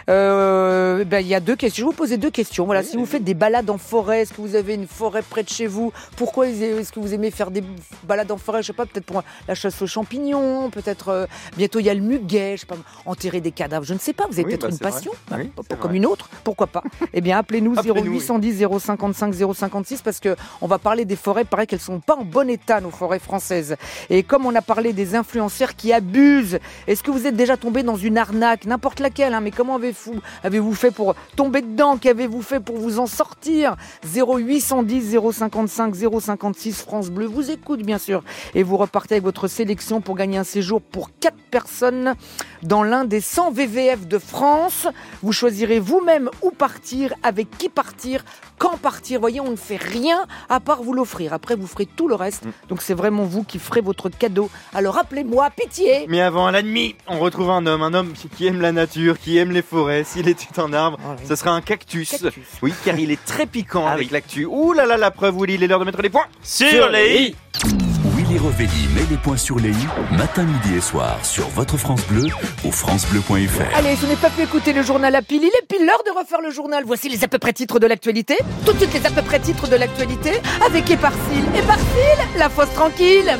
Euh, ben il y a deux questions. Je vais vous poser deux questions. Voilà, oui, si oui. vous faites des balades en forêt, est-ce que vous avez une forêt près de chez vous ? Pourquoi est-ce que vous aimez faire des balades en forêt ? Je sais pas, peut-être pour la chasse aux champignons. Peut-être euh, bientôt il y a le muguet, je sais pas, enterrer des cadavres, je ne sais pas, vous avez oui, peut-être bah, une passion bah, oui, comme vrai. Une autre, pourquoi pas. Eh bien appelez-nous zéro huit un zéro zéro cinquante-cinq zéro cinquante-six parce que on va parler des forêts, il paraît qu'elles sont pas en bon état nos forêts françaises. Et comme on a parlé des influenceurs qui abusent, est-ce que vous êtes déjà tombé dans une arnaque, n'importe laquelle, hein, mais comment avez-vous, avez-vous fait pour tomber dedans, qu'avez-vous fait pour vous en sortir ? Zéro huit un zéro zéro cinquante-cinq zéro cinquante-six, France Bleu vous écoute bien sûr et vous repartez avec votre sélection pour gagner un séjour pour quatre personnes dans l'un des cent V V F de France. Vous choisirez vous-même où partir, avec qui partir, quand partir. Vous voyez, on ne fait rien à part vous l'offrir. Après, vous ferez tout le reste. Donc, c'est vraiment vous qui ferez votre cadeau. Alors, appelez-moi, pitié. Mais avant la nuit, on retrouve un homme, un homme qui aime la nature, qui aime les forêts. S'il était un arbre, oh oui. ça serait un cactus. cactus. Oui, car il est très piquant ah, avec oui. l'actu. Ouh là là, la preuve, Willy, il est l'heure de mettre les points sur, sur les i. Willy Rovelli met les points sur les i, matin, midi et soir, sur votre France Bleu ou francebleu point f r. Allez, je n'ai pas pu écouter le journal à pile. Il est pile l'heure de refaire le journal. Voici les à peu près titres de l'actualité. Tout de suite, les à peu près titres de l'actualité avec Éparcile. Éparcile, la fosse tranquille.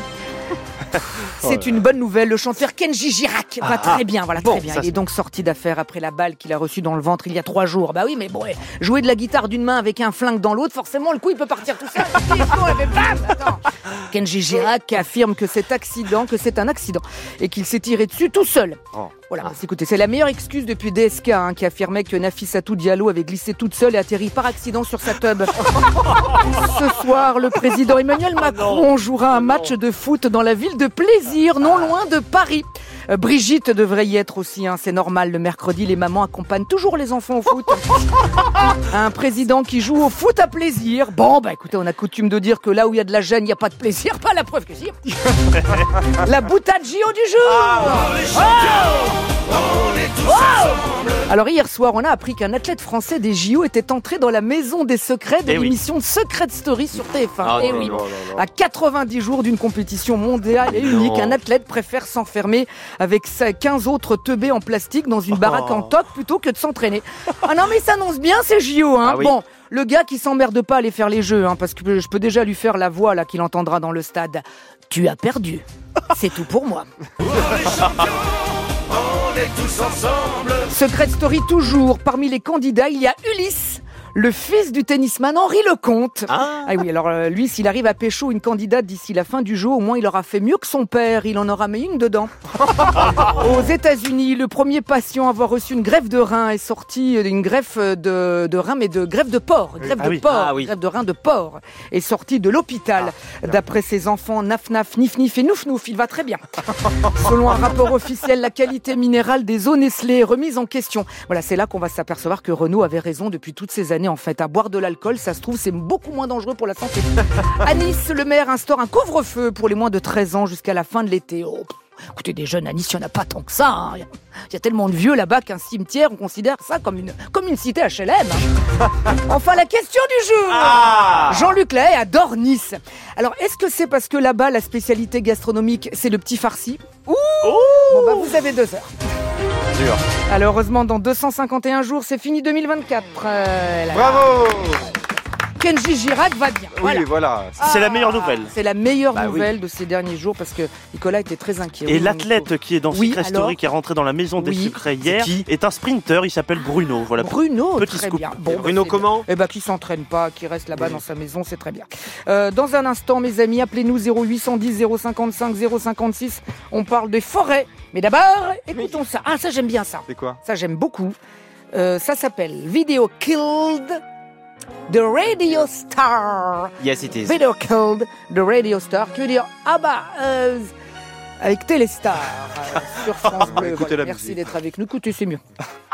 C'est une bonne nouvelle, le chanteur Kenji Girac va ah, très bien, voilà bon, très bien. Il est donc sorti d'affaire après la balle qu'il a reçue dans le ventre il y a trois jours. Bah oui, mais bon, jouer de la guitare d'une main avec un flingue dans l'autre, forcément le coup il peut partir tout seul. Attends. Kenji Girac affirme que cet accident, que c'est un accident et qu'il s'est tiré dessus tout seul. Oh. Voilà, écoutez, c'est la meilleure excuse depuis D S K hein, qui affirmait que Nafissatou Diallo avait glissé toute seule et atterri par accident sur sa tub. Ce soir, le président Emmanuel Macron oh jouera un match de foot dans la ville de Plaisir, non loin de Paris. Euh, Brigitte devrait y être aussi, hein, c'est normal. Le mercredi, les mamans accompagnent toujours les enfants au foot. Un président qui joue au foot à plaisir. Bon, bah écoutez, on a coutume de dire que là où il y a de la gêne, il n'y a pas de plaisir. Pas la preuve que si. La boutade J O du jour. Ah, on est champions, on est tous ensemble. Alors hier soir, on a appris qu'un athlète français des J O était entré dans la maison des secrets de eh l'émission oui. Secret Story sur T F un. Ah, et non, oui, non, non, non. À quatre-vingt-dix jours d'une compétition mondiale et unique, non. un athlète préfère s'enfermer avec ses quinze autres teubés en plastique dans une baraque oh. en toc plutôt que de s'entraîner. Ah non mais ça annonce bien ces J O, hein. Ah, oui. Bon, le gars qui s'emmerde pas à aller faire les jeux, hein, parce que je peux déjà lui faire la voix là qu'il entendra dans le stade. Tu as perdu. C'est tout pour moi. On est tous ensemble. Secret Story toujours. Parmi les candidats, il y a Ulysse, le fils du tennisman Henri Lecomte. Ah, ah oui, alors euh, lui, s'il arrive à pécho une candidate d'ici la fin du jeu, au moins il aura fait mieux que son père. Il en aura mis une dedans. Aux États-Unis, le premier patient à avoir reçu une greffe de rein est sorti d'une greffe de, de rein, mais de greffe de porc. Greffe ah de oui. porc. Ah oui. Greffe de rein de porc. Est sorti de l'hôpital. Ah, d'après ses enfants, naf naf, nif nif et nouf nouf, il va très bien. Selon un rapport officiel, la qualité minérale des eaux Nestlé est remise en question. Voilà, c'est là qu'on va s'apercevoir que Renault avait raison depuis toutes ces années. En fait, à boire de l'alcool, ça se trouve, c'est beaucoup moins dangereux pour la santé. À Nice, le maire instaure un couvre-feu pour les moins de treize ans jusqu'à la fin de l'été. Oh, écoutez, des jeunes à Nice, il n'y en a pas tant que ça. Hein. Il y a tellement de vieux là-bas qu'un cimetière, on considère ça comme une, comme une cité H L M. Enfin, la question du jour. Ah Jean-Luc Lahaye adore Nice. Alors, est-ce que c'est parce que là-bas, la spécialité gastronomique, c'est le petit farci Ouh oh Bon, bah, vous avez deux heures. dur. Alors heureusement, dans deux cent cinquante et un jours, c'est fini deux mille vingt-quatre. Euh, là, Bravo. Kenji Girac va bien. Oui, voilà. C'est la meilleure nouvelle. C'est la meilleure Bah nouvelle oui. de ces derniers jours parce que Nicolas était très inquiet. Et Oui, l'athlète qui est dans Oui, Secret alors Story, qui est rentré dans la maison des Oui. secrets hier, qui est un sprinter. Il s'appelle Bruno. Voilà. Bruno, Petit très scoop. bien. Bon, Bruno bah, comment Eh ben, qui s'entraîne pas, qui reste là-bas dans sa maison, c'est très bien. Euh, dans un instant, mes amis, appelez-nous zéro huit cent dix zéro cinquante-cinq zéro cinquante-six. On parle des forêts. Mais d'abord, écoutons ça. Ah, ça, j'aime bien ça. C'est quoi? Ça, j'aime beaucoup. Euh, ça s'appelle Video Killed the Radio Star. Yes, it is. Video Killed the Radio Star. Tu veux dire, ah bah, euh, avec Téléstar euh, sur France Bleu. Écoutez Voilà, la merci musique. d'être avec nous. Écoutez, c'est mieux.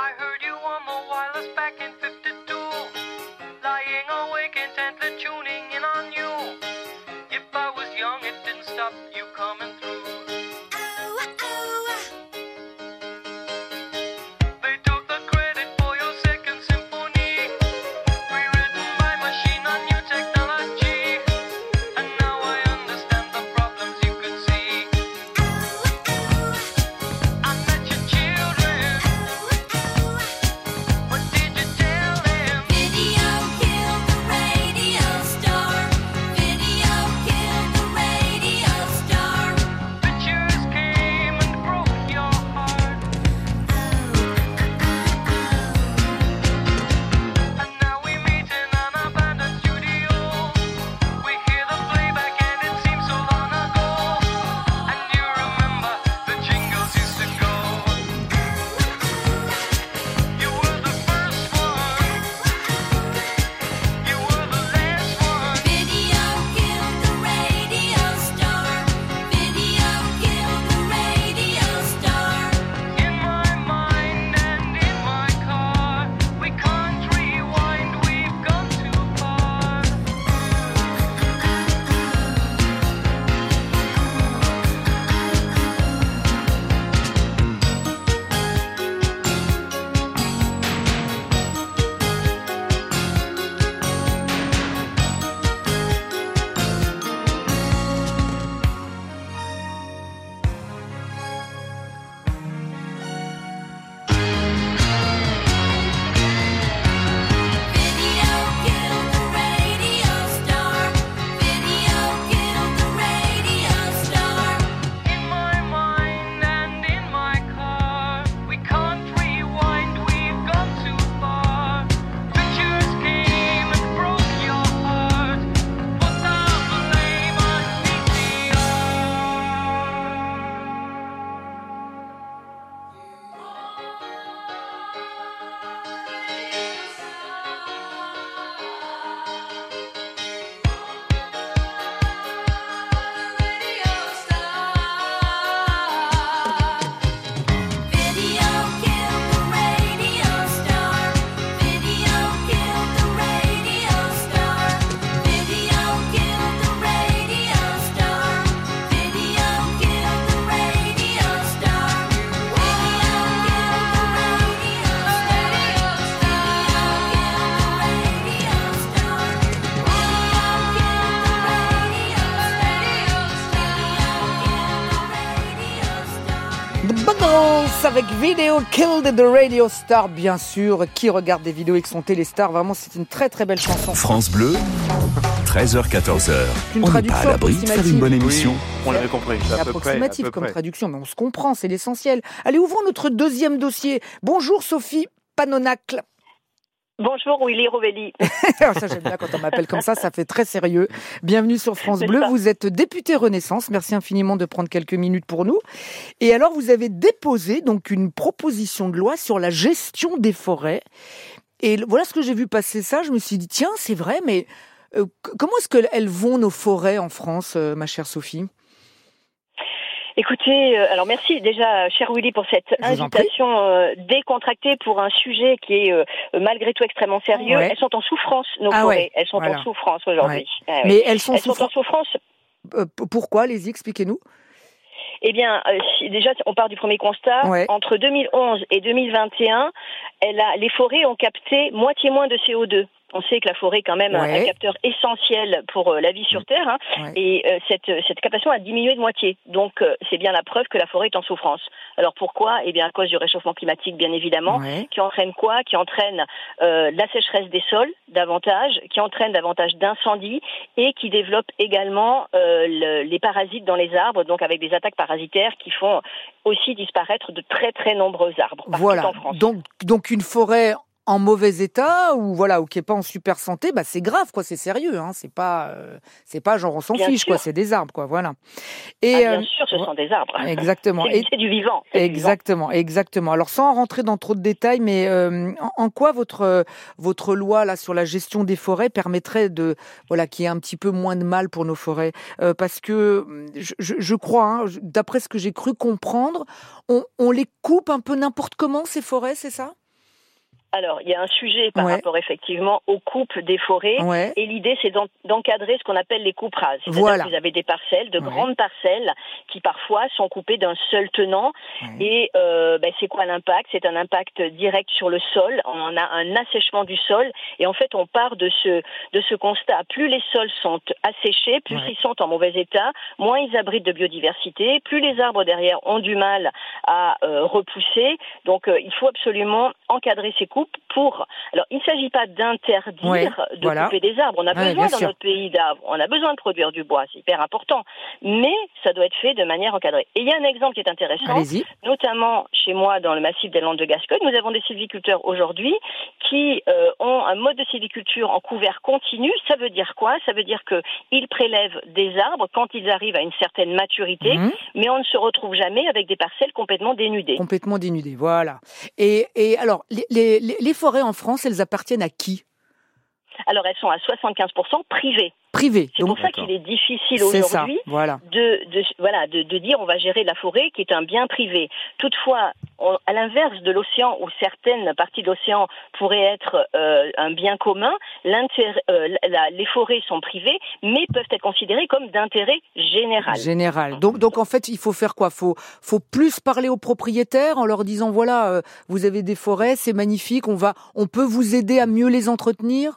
Avec Video Killed the Radio Star, bien sûr. Qui regarde des vidéos avec son téléstar? Vraiment, c'est une très très belle chanson. France Bleu, treize heures quatorze heures. Une On n'est pas à traduction l'abri de faire une bonne émission. Oui, on l'avait compris. C'est à peu près, approximatif à peu comme près. traduction, mais on se comprend, c'est l'essentiel. Allez, ouvrons notre deuxième dossier. Bonjour Sophie Panonacle. Bonjour Willy Rovelli. Ça, j'aime bien quand on m'appelle comme ça, ça fait très sérieux. Bienvenue sur France C'est Bleu. ça. Vous êtes député Renaissance. Merci infiniment de prendre quelques minutes pour nous. Et alors, vous avez déposé donc une proposition de loi sur la gestion des forêts. Et voilà ce que j'ai vu passer ça. Je me suis dit, tiens, c'est vrai, mais euh, comment est-ce qu'elles vont nos forêts en France, euh, ma chère Sophie ? Écoutez, euh, alors merci déjà, cher Willy, pour cette Je vous en prie. invitation euh, décontractée pour un sujet qui est euh, malgré tout extrêmement sérieux. Ouais. Elles sont en souffrance, nos Ah forêts. ouais, Elles sont voilà. en souffrance aujourd'hui. Ouais. Ah ouais. Mais elles sont, Elles sont souffra- en souffrance. Euh, p- pourquoi ? Allez-y, expliquez-nous. Eh bien, euh, si, déjà, on part du premier constat. Ouais. Entre deux mille onze et deux mille vingt et un, elle a, les forêts ont capté moitié moins de C O deux. On sait que la forêt est quand même ouais. un capteur essentiel pour euh, la vie sur Terre, hein, ouais. et euh, cette, cette captation a diminué de moitié. Donc euh, c'est bien la preuve que la forêt est en souffrance. Alors pourquoi ? Eh bien à cause du réchauffement climatique, bien évidemment, ouais. qui entraîne quoi ? Qui entraîne euh, la sécheresse des sols davantage, qui entraîne davantage d'incendies et qui développe également euh, le, les parasites dans les arbres, donc avec des attaques parasitaires qui font aussi disparaître de très très nombreux arbres partout voilà. en France. Donc, donc une forêt en mauvais état ou voilà ou qui est pas en super santé, bah c'est grave quoi, c'est sérieux, hein, c'est pas euh, c'est pas genre on s'en bien fiche sûr. quoi, c'est des arbres quoi, voilà. Et ah, bien euh, sûr, ce sont des arbres. Exactement. c'est, c'est du vivant. C'est exactement, du vivant. exactement. Alors sans rentrer dans trop de détails, mais euh, en, en quoi votre votre loi là sur la gestion des forêts permettrait de voilà qu'il y ait un petit peu moins de mal pour nos forêts, euh, parce que je, je, je crois, hein, d'après ce que j'ai cru comprendre, on, on les coupe un peu n'importe comment ces forêts, c'est ça ? Alors, il y a un sujet par ouais. rapport effectivement aux coupes des forêts, ouais. et l'idée c'est d'en, d'encadrer ce qu'on appelle les coupes rases. C'est-à-dire voilà. que vous avez des parcelles, de ouais. grandes parcelles, qui parfois sont coupées d'un seul tenant. Ouais. Et euh, ben, c'est quoi l'impact ? C'est un impact direct sur le sol. On a un assèchement du sol, et en fait on part de ce de ce constat. Plus les sols sont asséchés, plus ouais. ils sont en mauvais état, moins ils abritent de biodiversité, plus les arbres derrière ont du mal à euh, repousser. Donc euh, il faut absolument encadrer ces coupes. Pour... Alors, il ne s'agit pas d'interdire ouais, de voilà. couper des arbres. On a ouais, besoin dans sûr. notre pays d'arbres. On a besoin de produire du bois. C'est hyper important. Mais ça doit être fait de manière encadrée. Et il y a un exemple qui est intéressant. Allez-y. Notamment chez moi, dans le massif des Landes de Gascogne, nous avons des sylviculteurs aujourd'hui qui euh, ont un mode de sylviculture en couvert continu. Ça veut dire quoi ? Ça veut dire qu'ils prélèvent des arbres quand ils arrivent à une certaine maturité, mmh. mais on ne se retrouve jamais avec des parcelles complètement dénudées. Complètement dénudées, voilà. Et, et alors, les, les, les forêts en France, elles appartiennent à qui ? Alors, elles sont à soixante-quinze pour cent privées. Privé. C'est donc, pour ça qu'il est difficile c'est aujourd'hui ça, voilà. de, de, voilà, de, de dire on va gérer la forêt qui est un bien privé. Toutefois, on, à l'inverse de l'océan où certaines parties de l'océan pourraient être euh, un bien commun, euh, la, les forêts sont privées mais peuvent être considérées comme d'intérêt général. Général. Donc, donc en fait, il faut faire quoi ? Faut, faut plus parler aux propriétaires en leur disant voilà, euh, vous avez des forêts, c'est magnifique, on va, on peut vous aider à mieux les entretenir.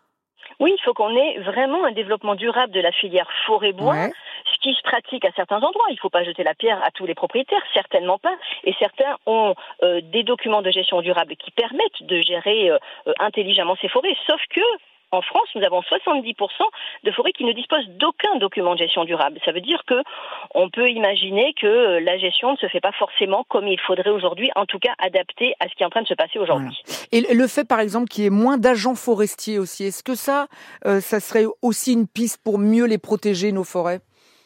Oui, il faut qu'on ait vraiment un développement durable de la filière forêt-bois, ouais. ce qui se pratique à certains endroits. Il ne faut pas jeter la pierre à tous les propriétaires, certainement pas. Et certains ont euh, des documents de gestion durable qui permettent de gérer euh, intelligemment ces forêts, sauf que en France, nous avons soixante-dix pour cent de forêts qui ne disposent d'aucun document de gestion durable. Ça veut dire que on peut imaginer que la gestion ne se fait pas forcément comme il faudrait aujourd'hui, en tout cas adapté à ce qui est en train de se passer aujourd'hui. Voilà. Et le fait, par exemple, qu'il y ait moins d'agents forestiers aussi, est-ce que ça, euh, ça serait aussi une piste pour mieux les protéger, nos forêts ?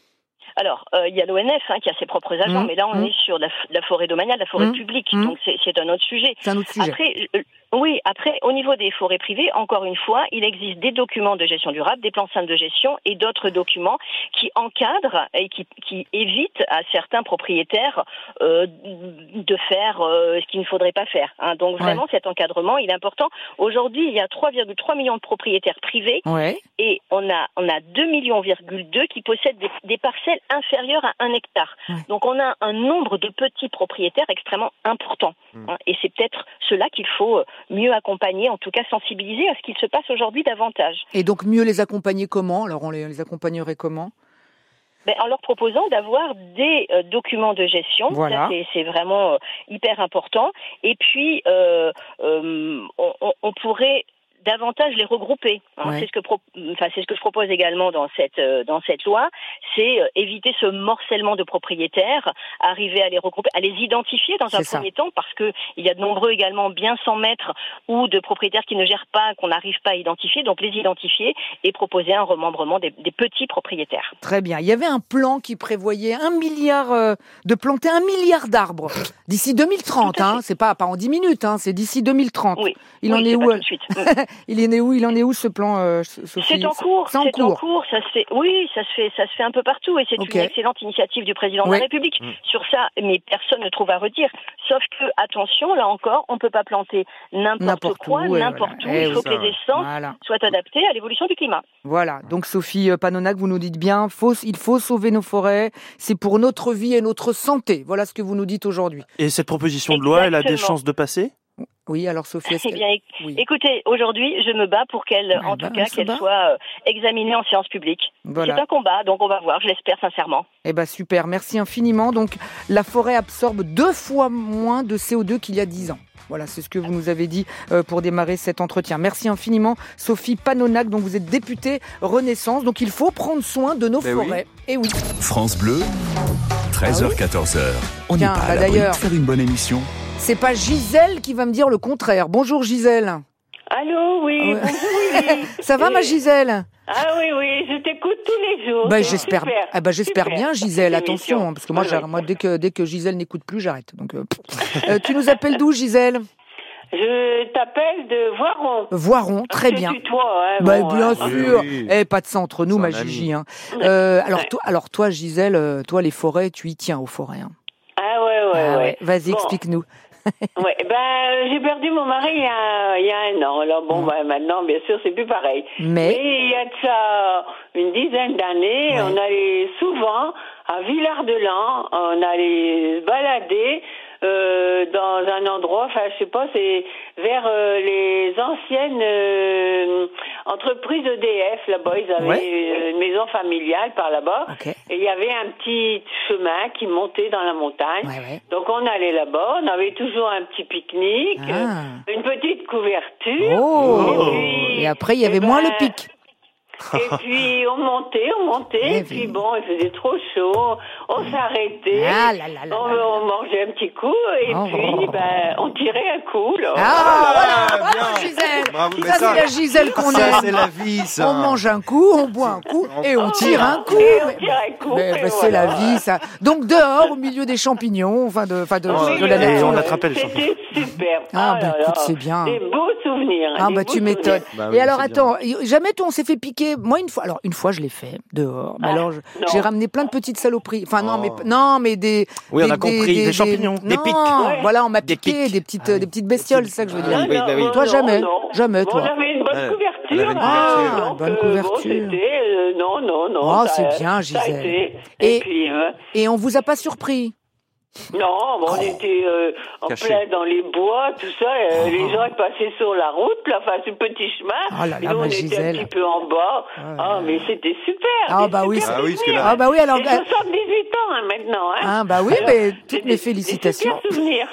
Alors, euh, il y a l'O N F hein, qui a ses propres agents, mmh, mais là on mmh. est sur la, la forêt domaniale, la forêt mmh, publique, mmh. donc c'est, c'est un autre sujet. C'est un autre sujet. Après, euh, oui, après, au niveau des forêts privées, encore une fois, il existe des documents de gestion durable, des plans simples de gestion et d'autres documents qui encadrent et qui, qui évitent à certains propriétaires euh, de faire euh, ce qu'il ne faudrait pas faire. Hein. Donc vraiment, ouais. cet encadrement, il est important. Aujourd'hui, il y a trois virgule trois millions de propriétaires privés ouais. et on a, on a deux virgule deux millions qui possèdent des, des parcelles inférieures à un hectare. Ouais. Donc on a un nombre de petits propriétaires extrêmement important. Mmh. Hein. Et c'est peut-être cela qu'il faut mieux accompagner, en tout cas sensibiliser à ce qu'il se passe aujourd'hui davantage. Et donc mieux les accompagner comment ? Alors on les, les accompagnerait comment ? Ben, en leur proposant d'avoir des euh, documents de gestion, voilà. ça c'est, c'est vraiment euh, hyper important. Et puis euh, euh, on, on, on pourrait davantage les regrouper. Hein. Ouais. C'est ce que pro... enfin c'est ce que je propose également dans cette euh, dans cette loi, c'est euh, éviter ce morcellement de propriétaires, arriver à les regrouper, à les identifier dans un c'est premier ça. temps, parce que il y a de nombreux également bien cent mètres ou de propriétaires qui ne gèrent pas, qu'on n'arrive pas à identifier, donc les identifier et proposer un remembrement des, des petits propriétaires. Très bien. Il y avait un plan qui prévoyait un milliard euh, de planter un milliard d'arbres d'ici deux mille trente. Hein. C'est pas pas en dix minutes, hein, c'est d'ici deux mille trente. Oui. Il oui, en est où tout de suite. Il en est où Il en est où ce plan, euh, Sophie ? C'est en cours. C'est en c'est cours. en cours. Ça se fait. Oui, ça se fait. Ça se fait un peu partout, et c'est okay. une excellente initiative du président oui. de la République mmh. sur ça. Mais personne ne trouve à redire. Sauf que attention, là encore, on peut pas planter n'importe, n'importe quoi, où, n'importe voilà. où. Eh, Il faut que les essences voilà. soient adaptées à l'évolution du climat. Voilà. Donc Sophie Panonac, vous nous dites bien, faut, il faut sauver nos forêts. C'est pour notre vie et notre santé. Voilà ce que vous nous dites aujourd'hui. Et cette proposition de loi, Exactement. elle a des chances de passer ? Oui, alors Sophie, est-ce Eh bien, éc- oui. écoutez, aujourd'hui, je me bats pour qu'elle, en bah, tout on cas, se qu'elle bat. soit euh, examinée en séance publique. Voilà. C'est un combat, donc on va voir, je l'espère sincèrement. Eh ben super, merci infiniment. Donc la forêt absorbe deux fois moins de C O deux qu'il y a dix ans. Voilà, c'est ce que vous nous avez dit euh, pour démarrer cet entretien. Merci infiniment, Sophie Panonac, dont vous êtes députée Renaissance. Donc il faut prendre soin de nos Ben forêts. Et oui. France Bleu, treize heures quatorze heures. On n'est Tiens, pas bah à l'abri d'ailleurs. de faire une bonne émission. C'est pas Gisèle qui va me dire le contraire. Bonjour Gisèle. Allô, oui, Ouais. bonjour, oui. Ça va Et- ma Gisèle? Ah oui, oui, je t'écoute tous les jours. Bah, C'est j'espère, super, ah bah, j'espère super, bien Gisèle, cette attention, émission. hein, parce que moi, Oui, j'arrête- oui. moi dès, que, dès que Gisèle n'écoute plus, j'arrête. Donc, euh, pff. Euh, tu nous appelles d'où Gisèle? Je t'appelle de Voiron. Voiron, très Je bien. tutoie, hein, Bah, bon, bien hein. sûr. Oui, oui. Eh, pas de ça entre nous, Son ma ami. Gigi. Hein. Euh, alors, toi, alors toi, Gisèle, euh, toi, les forêts, tu y tiens aux forêts. Hein. Ah ouais, ouais, Ah ouais. Vas-y, Bon. explique-nous. Ouais, ben, j'ai perdu mon mari il y a, il y a un an. Alors bon, ben, maintenant, bien sûr, c'est plus pareil. Mais- il y a de ça une dizaine d'années, Ouais. on allait souvent à Villard-de-Lans, on allait se balader euh, dans un endroit, enfin, je sais pas, c'est vers euh, les anciennes euh, entreprises E D F, là-bas. Ils avaient Ouais. euh, une maison familiale par là-bas. Ok. Et il y avait un petit chemin qui montait dans la montagne. Ouais, ouais. Donc on allait là-bas, on avait toujours un petit pique-nique, Ah. euh, une petite couverture. Oh. Et, puis, Et après, il y avait eh moins ben, le pic. Et puis on montait, on montait, Eh et puis oui. bon, il faisait trop chaud, on s'arrêtait, Ah là là là on, là là. on mangeait un petit coup, et Oh. puis ben, on tirait un coup. Là. Ah, voilà, bien. bravo Gisèle. Bravo, mais Ça, ça- c'est la Gisèle qu'on Ça, c'est aime. la vie, ça. On mange un coup, on boit un coup et on tire un coup. Et on Mais- tire un coup, mais- et mais c'est voilà. la vie, ça. Donc dehors, au milieu des champignons, enfin de, enfin de, Oui, de la euh, nature. on attrapait les champignons. C'était super. Ah, bah, là écoute, là. c'est bien. Des beaux souvenirs. Ah des bah beaux tu m'étonnes. souvenirs. Bah oui, Et alors c'est attends, jamais toi on s'est fait piquer. Moi une fois, alors une fois je l'ai fait dehors. Mais Ah, alors je- non. j'ai ramené plein de petites saloperies. Enfin non Oh. mais non mais des. Oui, on des- a compris, des champignons, des non, pics. Ouais. Voilà, on m'a Des piqué pics. des petites, euh, des petites bestioles, c'est ça que je veux dire. Non, oui, non, bah oui. non, Toi, non, jamais. non. Jamais, Bon, toi. on avait une bonne Ouais. couverture. Elle avait une hein, couverture. donc, Bonne euh, couverture. Bon, c'était, euh, non, non, non. Oh, ça- c'est bien, ça a Gisèle. été. Et- Et, puis, euh, Et on vous a pas surpris. non, bon, on était euh, en Caché. plein dans les bois, tout ça. euh, Les gens ils passaient sur la route, là, enfin, ce petit chemin. Oh là et là, nous, ma on était Gisèle. un petit peu en bas. Ah, mais c'était super. Ah, des bah oui, super Ah oui, parce que souvenirs. là- Ah bah oui, alors. J'ai soixante-dix-huit ans hein, maintenant. Hein. Ah bah oui, Alors, mais toutes c'est mes des- félicitations. Des super souvenirs.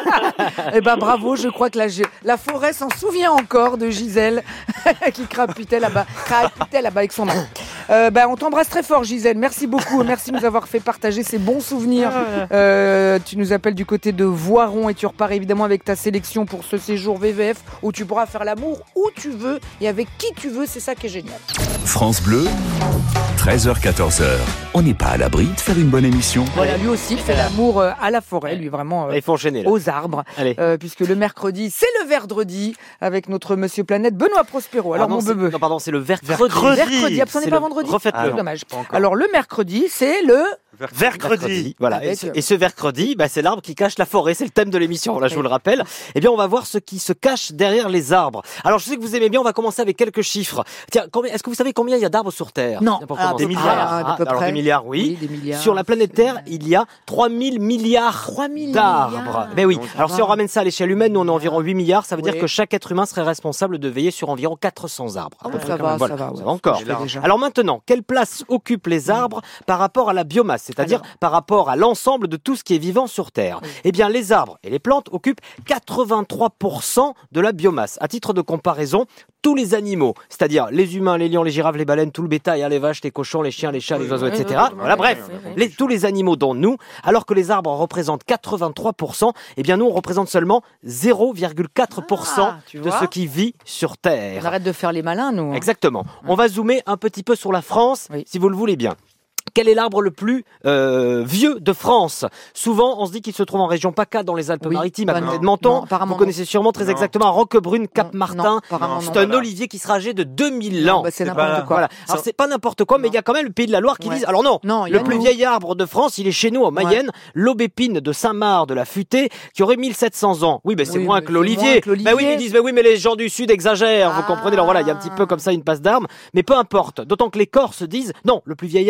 Eh ben bravo, je crois que la, la forêt s'en souvient encore de Gisèle qui craputait là-bas, craputait là-bas avec son nom. Euh, ben, on t'embrasse très fort Gisèle, merci beaucoup, merci de nous avoir fait partager ces bons souvenirs. Euh, tu nous appelles du côté de Voiron et tu repars évidemment avec ta sélection pour ce séjour V V F où tu pourras faire l'amour où tu veux et avec qui tu veux, c'est ça qui est génial. France Bleu, treize heures quatorze heures. On n'est pas à l'abri de faire une bonne émission. Voilà, lui aussi il fait l'amour euh, à la forêt, lui vraiment euh, Il faut enchaîner là. aux arbres, Allez. euh, puisque le mercredi c'est le verdredi avec notre Monsieur Planète Benoît Prospero. Alors Ah non, mon c'est- bebe. Non, pardon, c'est le mercredi. Mercredi, absent n'est C'est pas le- vendredi. refaites-le. Ah, Non, dommage. pas encore. Alors le mercredi, c'est le. Mercredi. Voilà. Et Avec- ce, et ce mercredi, bah, c'est l'arbre qui cache la forêt. C'est le thème de l'émission. Là, je vous le rappelle. Eh bien, on va voir ce qui se cache derrière les arbres. Alors, je sais que vous aimez bien. On va commencer avec quelques chiffres. Tiens, combien, est-ce que vous savez combien il y a d'arbres sur Terre? Non. Tiens, pour Ah, commencer. des milliards. milliards, Ah, à peu alors près. des milliards, oui. Oui, des milliards. Sur la planète Terre, il y a trois mille milliards trois mille d'arbres. milliards. Ben oui. Donc, Alors, ça si va. on ramène ça à l'échelle humaine, nous on a environ huit milliards. Ça veut Oui. dire que chaque être humain serait responsable de veiller sur environ quatre cents arbres. À Ah, peu ça près, va, quand même. Voilà. ça va, ouais. Ça va encore. Je fais déjà. Alors maintenant, quelle place occupent les arbres par rapport à la biomasse, c'est-à-dire Alors. par rapport à l'ensemble de tout ce qui est vivant sur Terre? Eh bien, les arbres et les plantes occupent quatre-vingt-trois pour cent de la biomasse. À titre de comparaison, tous les animaux, c'est-à-dire les humains, les lions, les girafes, les baleines, tout le bétail, hein, les vaches, les cochons, les chiens, les chats, les oiseaux, oui, et cetera. oui, oui, Voilà, oui, bref, oui, oui. les- tous les animaux dont nous, alors que les arbres représentent quatre-vingt-trois pour cent, eh bien nous on représente seulement zéro virgule quatre pour cent Ah, tu de vois. ce qui vit sur Terre. On arrête de faire les malins, nous. hein. Exactement. On va zoomer un petit peu sur la France, Oui. si vous le voulez bien. Quel est l'arbre le plus euh, vieux de France? Souvent, on se dit qu'il se trouve en région PACA, dans les Alpes-Maritimes, à bah côté non. de Menton. Non, apparemment Vous connaissez sûrement très Non. exactement à Roquebrune, Cap-Martin. Non, apparemment C'est non. un Voilà. olivier qui sera âgé de deux mille Non, ans. bah, c'est C'est n'importe pas- quoi. Voilà. Alors c'est pas n'importe quoi, mais il y a quand même le Pays de la Loire qui Ouais. disent. Alors non, Non, il y le a plus nous. vieil arbre de France, il est chez nous en Mayenne, l'aubépine de Saint-Marc de la Futée, qui aurait mille sept cents ans. Oui, mais c'est Oui, moins mais que c'est moins l'olivier. que l'olivier. Bah oui, ils disent, bah oui, mais les gens du Sud exagèrent. Vous Ah. comprenez? Alors voilà, il y a un petit peu comme ça une passe d'armes, mais peu importe. D'autant que les Corses disent, non, le plus vieil arbre de France,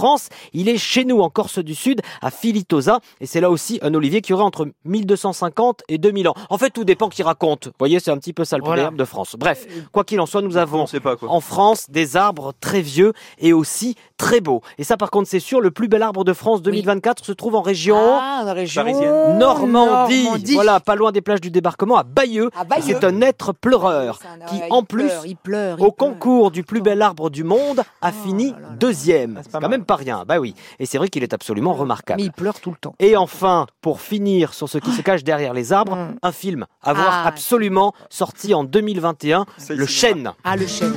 France, il est chez nous en Corse du Sud, à Filitosa, et c'est là aussi un olivier qui aurait entre mille deux cent cinquante et deux mille ans. En fait, tout dépend qui raconte. Vous voyez, c'est un petit peu ça le Voilà. problème de France. Bref, quoi qu'il en soit, nous avons On sait pas, quoi. en France des arbres très vieux et aussi très beaux. Et ça, par contre, c'est sûr, le plus bel arbre de France deux mille vingt-quatre se trouve en région Ah, la région Parisienne. Normandie. Normandie. Voilà, pas loin des plages du débarquement, à Bayeux. À Bayeux. C'est un être pleureur qui, Ouais, en il plus, pleure, il pleure, il au pleure. concours du plus bel arbre du monde, a fini là là. deuxième. Ah, c'est C'est pas quand mal. même pas rien. Bah oui. Et c'est vrai qu'il est absolument remarquable. Mais il pleure tout le temps. Et enfin, pour finir sur ce qui se cache derrière les arbres, Mm. un film à voir Ah. absolument, sorti en deux mille vingt et un, C'est Le le Chêne. Ah, le chêne.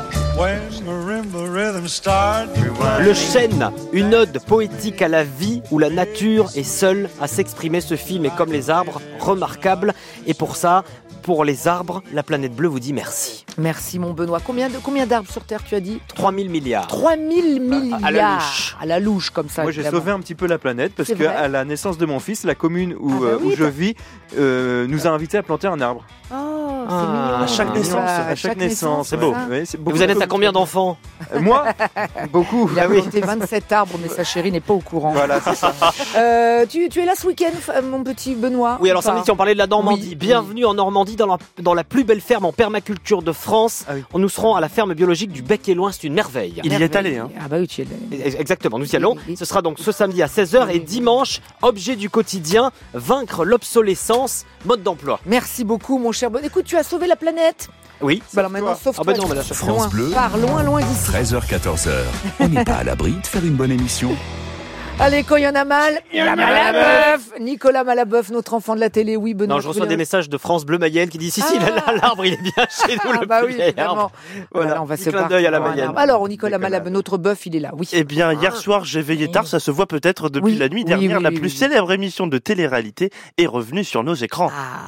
Le Chêne, une ode poétique à la vie où la nature est seule à s'exprimer. Ce film est comme les arbres, remarquable. Et pour ça, pour les arbres, la planète bleue vous dit merci. Merci, mon Benoît. Combien, de, combien d'arbres sur Terre, tu as dit trois mille milliards. trois mille milliards. à la louche. À la louche, comme ça. Moi, j'ai évidemment. sauvé un petit peu la planète parce C'est que vrai. à la naissance de mon fils, la commune où, Ah bah euh, oui, où je t'as- vis euh, nous a invités à planter un arbre. Oh, c'est Ah, mignon. À chaque Ah, naissance, Ah, à chaque naissance, c'est c'est beau. ça. Ouais, c'est Et beaucoup vous en êtes de à combien d'enfants? Euh, Moi, beaucoup. Il a Ah oui. planté vingt-sept arbres, mais sa chérie n'est pas au courant. Voilà, c'est ça. Euh, tu, tu es là ce week-end, f- mon petit Benoît Oui, alors ou pas samedi, si on parlait de la Normandie, Oui, bienvenue en Normandie, dans la, dans la plus belle ferme en permaculture de France. Ah oui. Nous serons à la ferme biologique du Bec et Loin, c'est une merveille. Il y est allé, hein. Ah bah oui, tu y es allé. Exactement, nous y allons. Oui, oui. Ce sera donc ce samedi à seize heures et dimanche, objet du quotidien, vaincre l'obsolescence, mode d'emploi. Merci beaucoup, mon cher Benoît. Écoute, tu as sauvé la planète. Oui. Bah alors maintenant, sauve Ah bah non, mais là, ça France loin. Bleu. Pars loin, loin d'ici. treize heures quatorze heures. On n'est pas à l'abri de faire une bonne émission. Allez, quand il y en a mal, il y en a mal à la bœuf. Nicolas Malaboeuf, notre enfant de la télé, oui, Benoît. Non, je reçois des messages de France Bleu Mayenne qui disent si, si, Ah. là, là, l'arbre, il est bien chez nous, Ah le bah plus oui, vieil évidemment. arbre. Voilà, Voilà, on va petit se clin partir d'œil à la pour un Mayenne. arbre. Alors, Nicolas Malaboeuf, notre bœuf, il est là, oui. Eh bien, hier Ah. soir, j'ai veillé tard, ça se voit peut-être depuis Oui, la nuit oui, dernière. oui, la oui, plus oui. célèbre émission de télé-réalité est revenue sur nos écrans. Ah,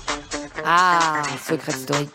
ah Secret Story.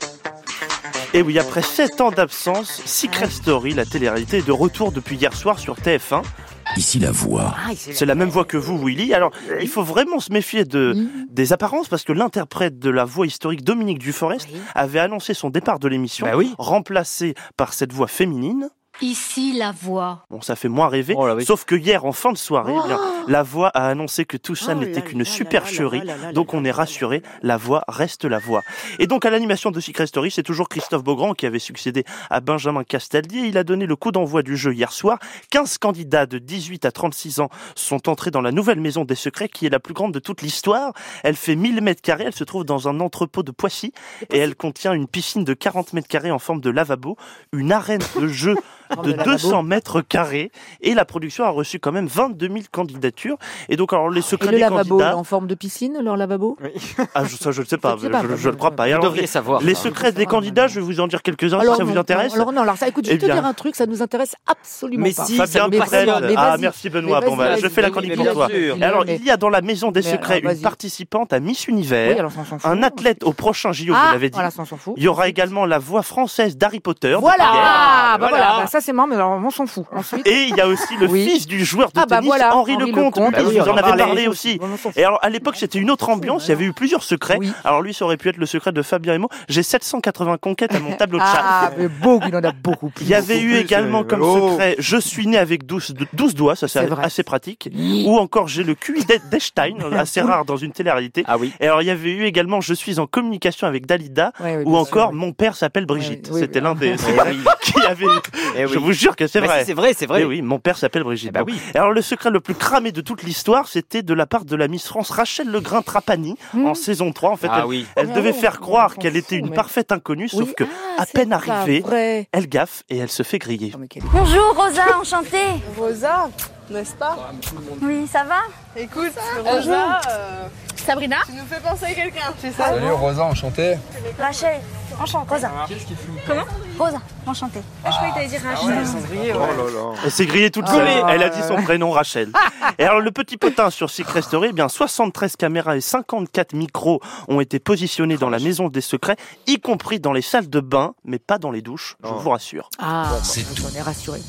Et oui, après sept ans d'absence, Secret Story, la télé-réalité, est de retour depuis hier soir sur T F un. Ici la voix. Ah, C'est la même voix que vous, Willy. Alors, il faut vraiment se méfier de, des apparences parce que l'interprète de la voix historique, Dominique Duforest, Oui. avait annoncé son départ de l'émission, Bah oui. remplacé par cette voix féminine. Ici la voix. Bon, ça fait moins rêver. Oh là oui. Sauf que hier, en fin de soirée, eh bien, la voix a annoncé que tout ça Oh n'était là qu'une là supercherie. là là là là Donc, là on là est là rassuré. La voix reste la voix. Et donc, à l'animation de Secret Story, c'est toujours Christophe Beaugrand qui avait succédé à Benjamin Castaldi. Il a donné le coup d'envoi du jeu hier soir. quinze candidats de dix-huit à trente-six ans sont entrés dans la nouvelle maison des secrets qui est la plus grande de toute l'histoire. Elle fait mille mètres carrés. Elle se trouve dans un entrepôt de Poissy et elle contient une piscine de quarante mètres carrés en forme de lavabo, une arène de jeu de de lavabo. deux cents mètres carrés et la production a reçu quand même vingt-deux mille candidatures. Et donc, alors, les Et secrets le des lavabo, candidats... en forme de piscine, leur lavabo Ah, je- ça, je ne sais pas, Je sais pas, je ne le crois pas. Et Vous alors, devriez savoir. les ça. secrets des candidats, je vais vous en dire quelques-uns si ça vous non, intéresse. non, alors non, alors ça, écoute, je Eh vais te bien. dire un truc, ça nous intéresse absolument Mais pas. si, Fabien ça nous Mais Brel. vas-y, mais Ah, vas-y. merci Benoît. Mais Bon, bah, vas-y, je fais la vas-y, chronique mais pour bien toi. sûr. Et alors, Mais- il y a dans la maison des mais secrets alors, une vas-y. participante à Miss Oui, Univers, alors ça, on s'en fout. un athlète au prochain J O, Ah, vous l'avez dit. voilà, ça, on s'en fout. Il y aura également la voix française d'Harry Potter. de Voilà, Pierre. ah, bah voilà. voilà, bah ça c'est marrant, mais alors on s'en fout. Ensuite, Et il y a aussi le Oui. fils du joueur de ah bah tennis, voilà, Henri Lecomte. Lecomte, Bah oui, oui, vous on en en avez parlait. parlé aussi. On s'en fout. Et alors, à l'époque, c'était une autre ambiance. Il y avait eu plusieurs secrets. Oui. Alors, lui, ça aurait pu être le secret de Fabien Emo. J'ai sept cent quatre-vingts conquêtes à mon tableau de chat. Ah, mais beaucoup, il en a beaucoup plus. Il y avait eu plus, également euh, comme oh. secret je suis né avec douze, douze doigts, ça c'est C'est vrai. assez pratique. Ou encore j'ai le Q I d'E- d'Einstein, assez rare dans une télé-réalité. Ah oui. Et alors il y avait eu également je suis en communication avec Dalida. Ouais, ouais, Ou bien encore sûr. mon père s'appelle Brigitte. Ouais, oui, C'était oui. l'un des Eh secrets oui. qui avait eu. Eh oui. Je vous jure que c'est Mais vrai. si, c'est vrai, c'est vrai. Eh oui, mon père s'appelle Brigitte. Eh bah Bon. oui. Et alors le secret le plus cramé de toute l'histoire, c'était de la part de la Miss France Rachel Legrain Trapani en saison trois. En fait, Ah elle, oui. elle Ah devait bon, faire on croire s'en qu'elle était fout, une mais- parfaite inconnue, sauf Oui. que Ah, à c'est peine pas arrivée, vrai. elle gaffe et elle se fait griller. Oh, mais quel- Bonjour Rosa, enchantée. Rosa, n'est-ce pas? Oui, ça va? Écoute, Rosa, euh, Sabrina? tu nous fais penser à quelqu'un, tu sais? Salut Rosa, enchanté. Rachel, enchantée. Rosa. Comment? Rosa, enchantée. Ah, je croyais que t'allais dire Rachel. Oh là là. Elle s'est grillée toute Ah. seule. Elle a dit son prénom Rachel. Et alors le petit potin sur Secret Story, eh bien soixante-treize caméras et cinquante-quatre micros ont été positionnés dans la maison des secrets, y compris dans les salles de bain, mais pas dans les douches, je Oh. vous rassure. Ah, C'est bon, on est rassuré. Pour le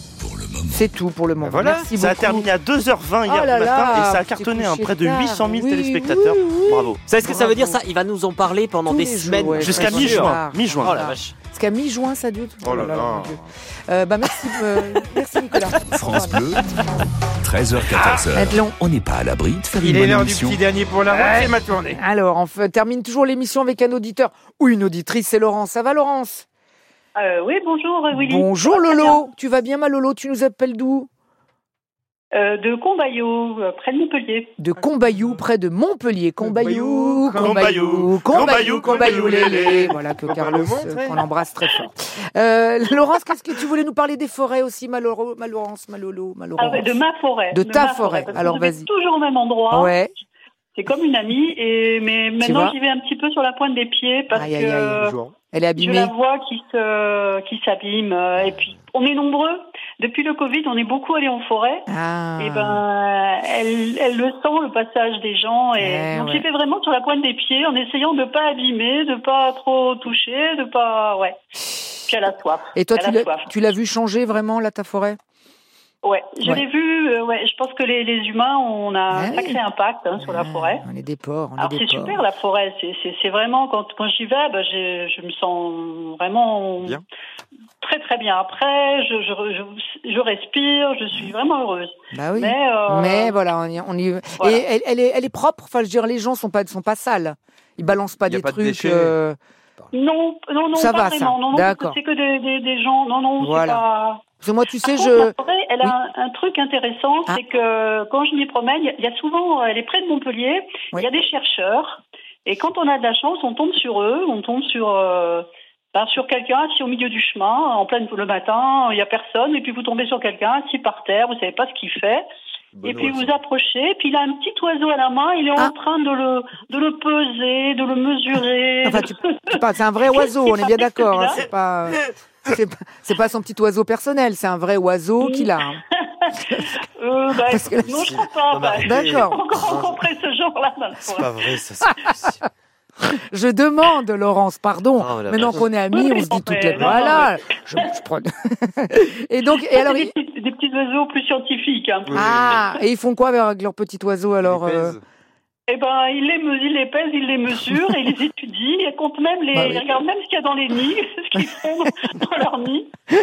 C'est tout pour le moment. Voilà, Merci ça beaucoup. a terminé à deux heures vingt hier Oh là du matin là, et ça a c'est cartonné hein, couché près de tard. huit cent mille Oui, téléspectateurs. oui, oui. Bravo. Vous savez ce que ça veut dire ça? Il va nous en parler pendant Tous des les jours, semaines. ouais, Jusqu'à très mi-juin. sûr. Mi-juin. Oh la vache. Jusqu'à mi-juin, ça dure. Oh là là. mon Dieu. Euh, bah merci, euh, merci Nicolas. France Bleu, treize heures quatorze heures. Être long. On n'est pas à l'abri de faire Il une est bonne l'heure du émission. petit dernier pour la route, Ouais. c'est ma tournée. Alors, on fait- termine toujours l'émission avec un auditeur ou une auditrice, c'est Laurence. Ça va, Laurence? Euh, oui, bonjour Willy. Bonjour Ça va très Lolo. Tu vas bien, ma Lolo? Tu nous appelles d'où? bien. Euh, de Combaillot, euh, près de Montpellier. De Combayou, près de Montpellier. Combayou, Combayou, Combayou, Combayou, Combayou, lélé. lélé. Voilà que Faut pas Carlos, le montrer. euh, qu'on embrasse très fort. Euh, Laurence, qu'est-ce que tu voulais nous parler des forêts aussi, ma, Lauro- ma Laurence, ma Lolo, ma Laurence? Ah, de ma forêt. De ta ma forêt. parce que Alors, je vais vas-y. toujours au même endroit. Ouais. C'est comme une amie, et mais vois maintenant j'y vais un petit peu sur la pointe des pieds parce Aïe, aïe, que aïe. Bonjour. Elle est je abîmée. la vois qui se, qui s'abîme. euh, Et puis, on est nombreux. Depuis le Covid, on est beaucoup allés en forêt. Ah. Et ben, elle, elle le sent, le passage des gens. Et Ouais, donc, ouais. j'y vais vraiment sur la pointe des pieds, en essayant de pas abîmer, de pas trop toucher, de pas, ouais. Puis elle a soif. Et toi, Elle tu a l'as, soif. tu l'as vu changer vraiment, là, ta forêt? Ouais, je Ouais. l'ai vu. euh, ouais, je pense que les, les humains, on a un Ouais. sacré impact hein, sur la forêt. On est des porcs, on Alors est des c'est porcs. super la forêt. C'est, c'est, c'est vraiment quand quand j'y vais, bah, j'ai, je me sens vraiment Bien. très très bien. Après, je, je je je respire, je suis vraiment heureuse. Bah oui. Mais, euh, Mais voilà, on y, on y- voilà. et elle, elle est, elle est propre. Enfin, je veux dire, les gens sont pas, sont pas sales. Ils balancent pas Y a des pas de trucs. déchets. euh, Non, non, non, Ça pas va, ça. vraiment. Non, non, D'accord. c'est que des, des, des gens. Non, non, Voilà. c'est pas. Parce que moi, tu sais, Par contre, je. la forêt, elle a un, un truc intéressant, Ah. c'est que quand je m'y promène, il y a- il y, a souvent, elle est près de Montpellier, il Oui. y a des chercheurs, et quand on a de la chance, on tombe sur eux, on tombe sur euh, ben, sur quelqu'un assis au milieu du chemin, en pleine le matin, il y a personne, et puis vous tombez sur quelqu'un assis par terre, vous savez pas ce qu'il fait. Et puis vous approchez, puis il a un petit oiseau à la main, il est Ah. en train de le de le peser, de le mesurer. Enfin, de- tu- c'est pas- c'est un vrai Qu'est-ce oiseau, qu'il on est bien fait, d'accord. hein, celui-là C'est pas, c'est pas, c'est pas son petit oiseau personnel, c'est un vrai oiseau qu'il a. hein. Euh, bah, Parce que là, non, je crois pas. Non, bah, mais j'ai d'accord. pas encore rencontré ce genre-là dans la C'est forêt. pas vrai, ça. c'est pas possible. Je demande, Laurence, pardon. Oh, la Maintenant vache. qu'on est amis, Oui, on se dit non, toutes mais les. non, Voilà. Je, je prends. Et donc, et alors, des, ils- petits, des petits oiseaux plus scientifiques. Hein. ah, et ils font quoi avec leurs petits oiseaux alors Il euh, pèse. Eh ben, ils les mesurent, ils les pèsent, ils les mesurent, et ils les étudient, et comptent même les, Bah oui. ils regardent même ce qu'il y a dans les nids, ce qu'ils font dans leur nid. eh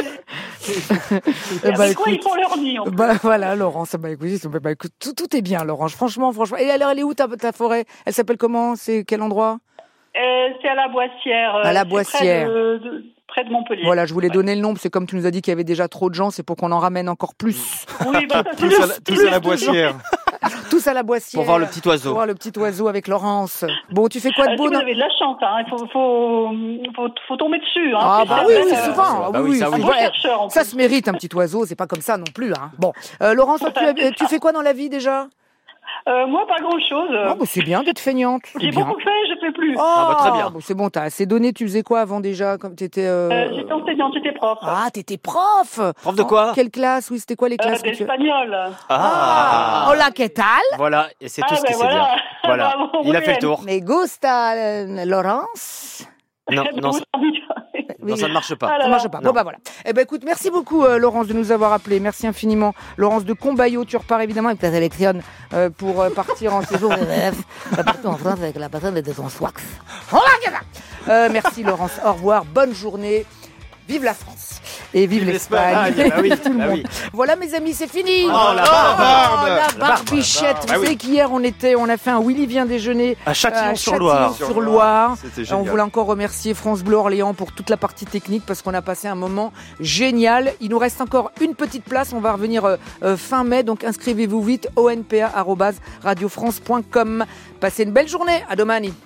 Et bah, avec quoi ils écoute, font leur nid en fait. bah, voilà, Laurence. Bah, écoute, bah, bah, écoute, tout, tout est bien, Laurence. Franchement, franchement. Et alors, elle est où ta, ta forêt? Elle s'appelle comment? C'est quel endroit? Euh, C'est à la Boissière. euh, À la c'est Boissière. Près de, de- près de Montpellier. Voilà, je voulais donner le nom, parce que comme tu nous as dit qu'il y avait déjà trop de gens, c'est pour qu'on en ramène encore plus. Oui, bah, ça, c'est Tous à la, le- tous à la Boissière. Tous à la Boissière. Pour voir le petit oiseau. Pour voir le petit oiseau avec Laurence. Bon, tu fais quoi de Euh, beau si vous dans- avez de la chance, hein, il faut, faut, faut, faut tomber dessus. Hein, Ah Puis bah ça oui, s'appelle, oui, euh, souvent. Ah bah oui, oui, oui, ça, c'est oui. un beau vrai. chercheur, en Ça plus. se mérite un petit oiseau, c'est pas comme ça non plus. Hein. Bon, euh, Laurence, toi, tu, as- tu fais quoi dans la vie déjà? Euh, moi, pas grand-chose. Oh, bah, c'est bien d'être feignante. c'est J'ai bien. beaucoup fait, je fais plus. Oh, Ah, bah, très bien. bon, c'est bon, t'as assez donné. Tu faisais quoi avant déjà, comme t'étais euh... Euh, j'étais enseignante, j'étais prof. Ah, t'étais prof. Prof de En quoi? Quelle classe? Oui, c'était quoi les Euh, classes que tu- d'espagnol. Ah. Hola, ¿qué tal? Voilà, et c'est Ah, tout ce ben qu'il sait voilà. dire. Voilà, Bravo, il a fait le Hélène. tour. Me gusta euh, Laurence. Non, non, ça, non, ça ne marche pas. Ça marche pas. Bon, bah voilà. Eh ben écoute, merci beaucoup, euh, Laurence, de nous avoir appelés. Merci infiniment. Laurence de Combaillot, tu repars évidemment avec ta sélection euh, pour euh, partir en séjour euh, partout en France avec la personne de ton swax. Oh là, qu'est-ce que- euh, merci, Laurence. Au revoir. Bonne journée. Vive la France. Et vive, Vive l'Espagne. l'Espagne. Ah, bah oui, Tout le bah monde. oui. Voilà, mes amis, c'est fini. Oh, la Oh, barbe. la barbichette. Vous Ah oui. savez qu'hier, on était, on a fait un Willy vient déjeuner À Châtillon-sur-Loire. sur Loire. C'était On génial. voulait encore remercier France Bleu Orléans pour toute la partie technique parce qu'on a passé un moment génial. Il nous reste encore une petite place. On va revenir euh, euh, fin mai. Donc inscrivez-vous vite. O N P A arobase radio france point com. Passez une belle journée. À domani.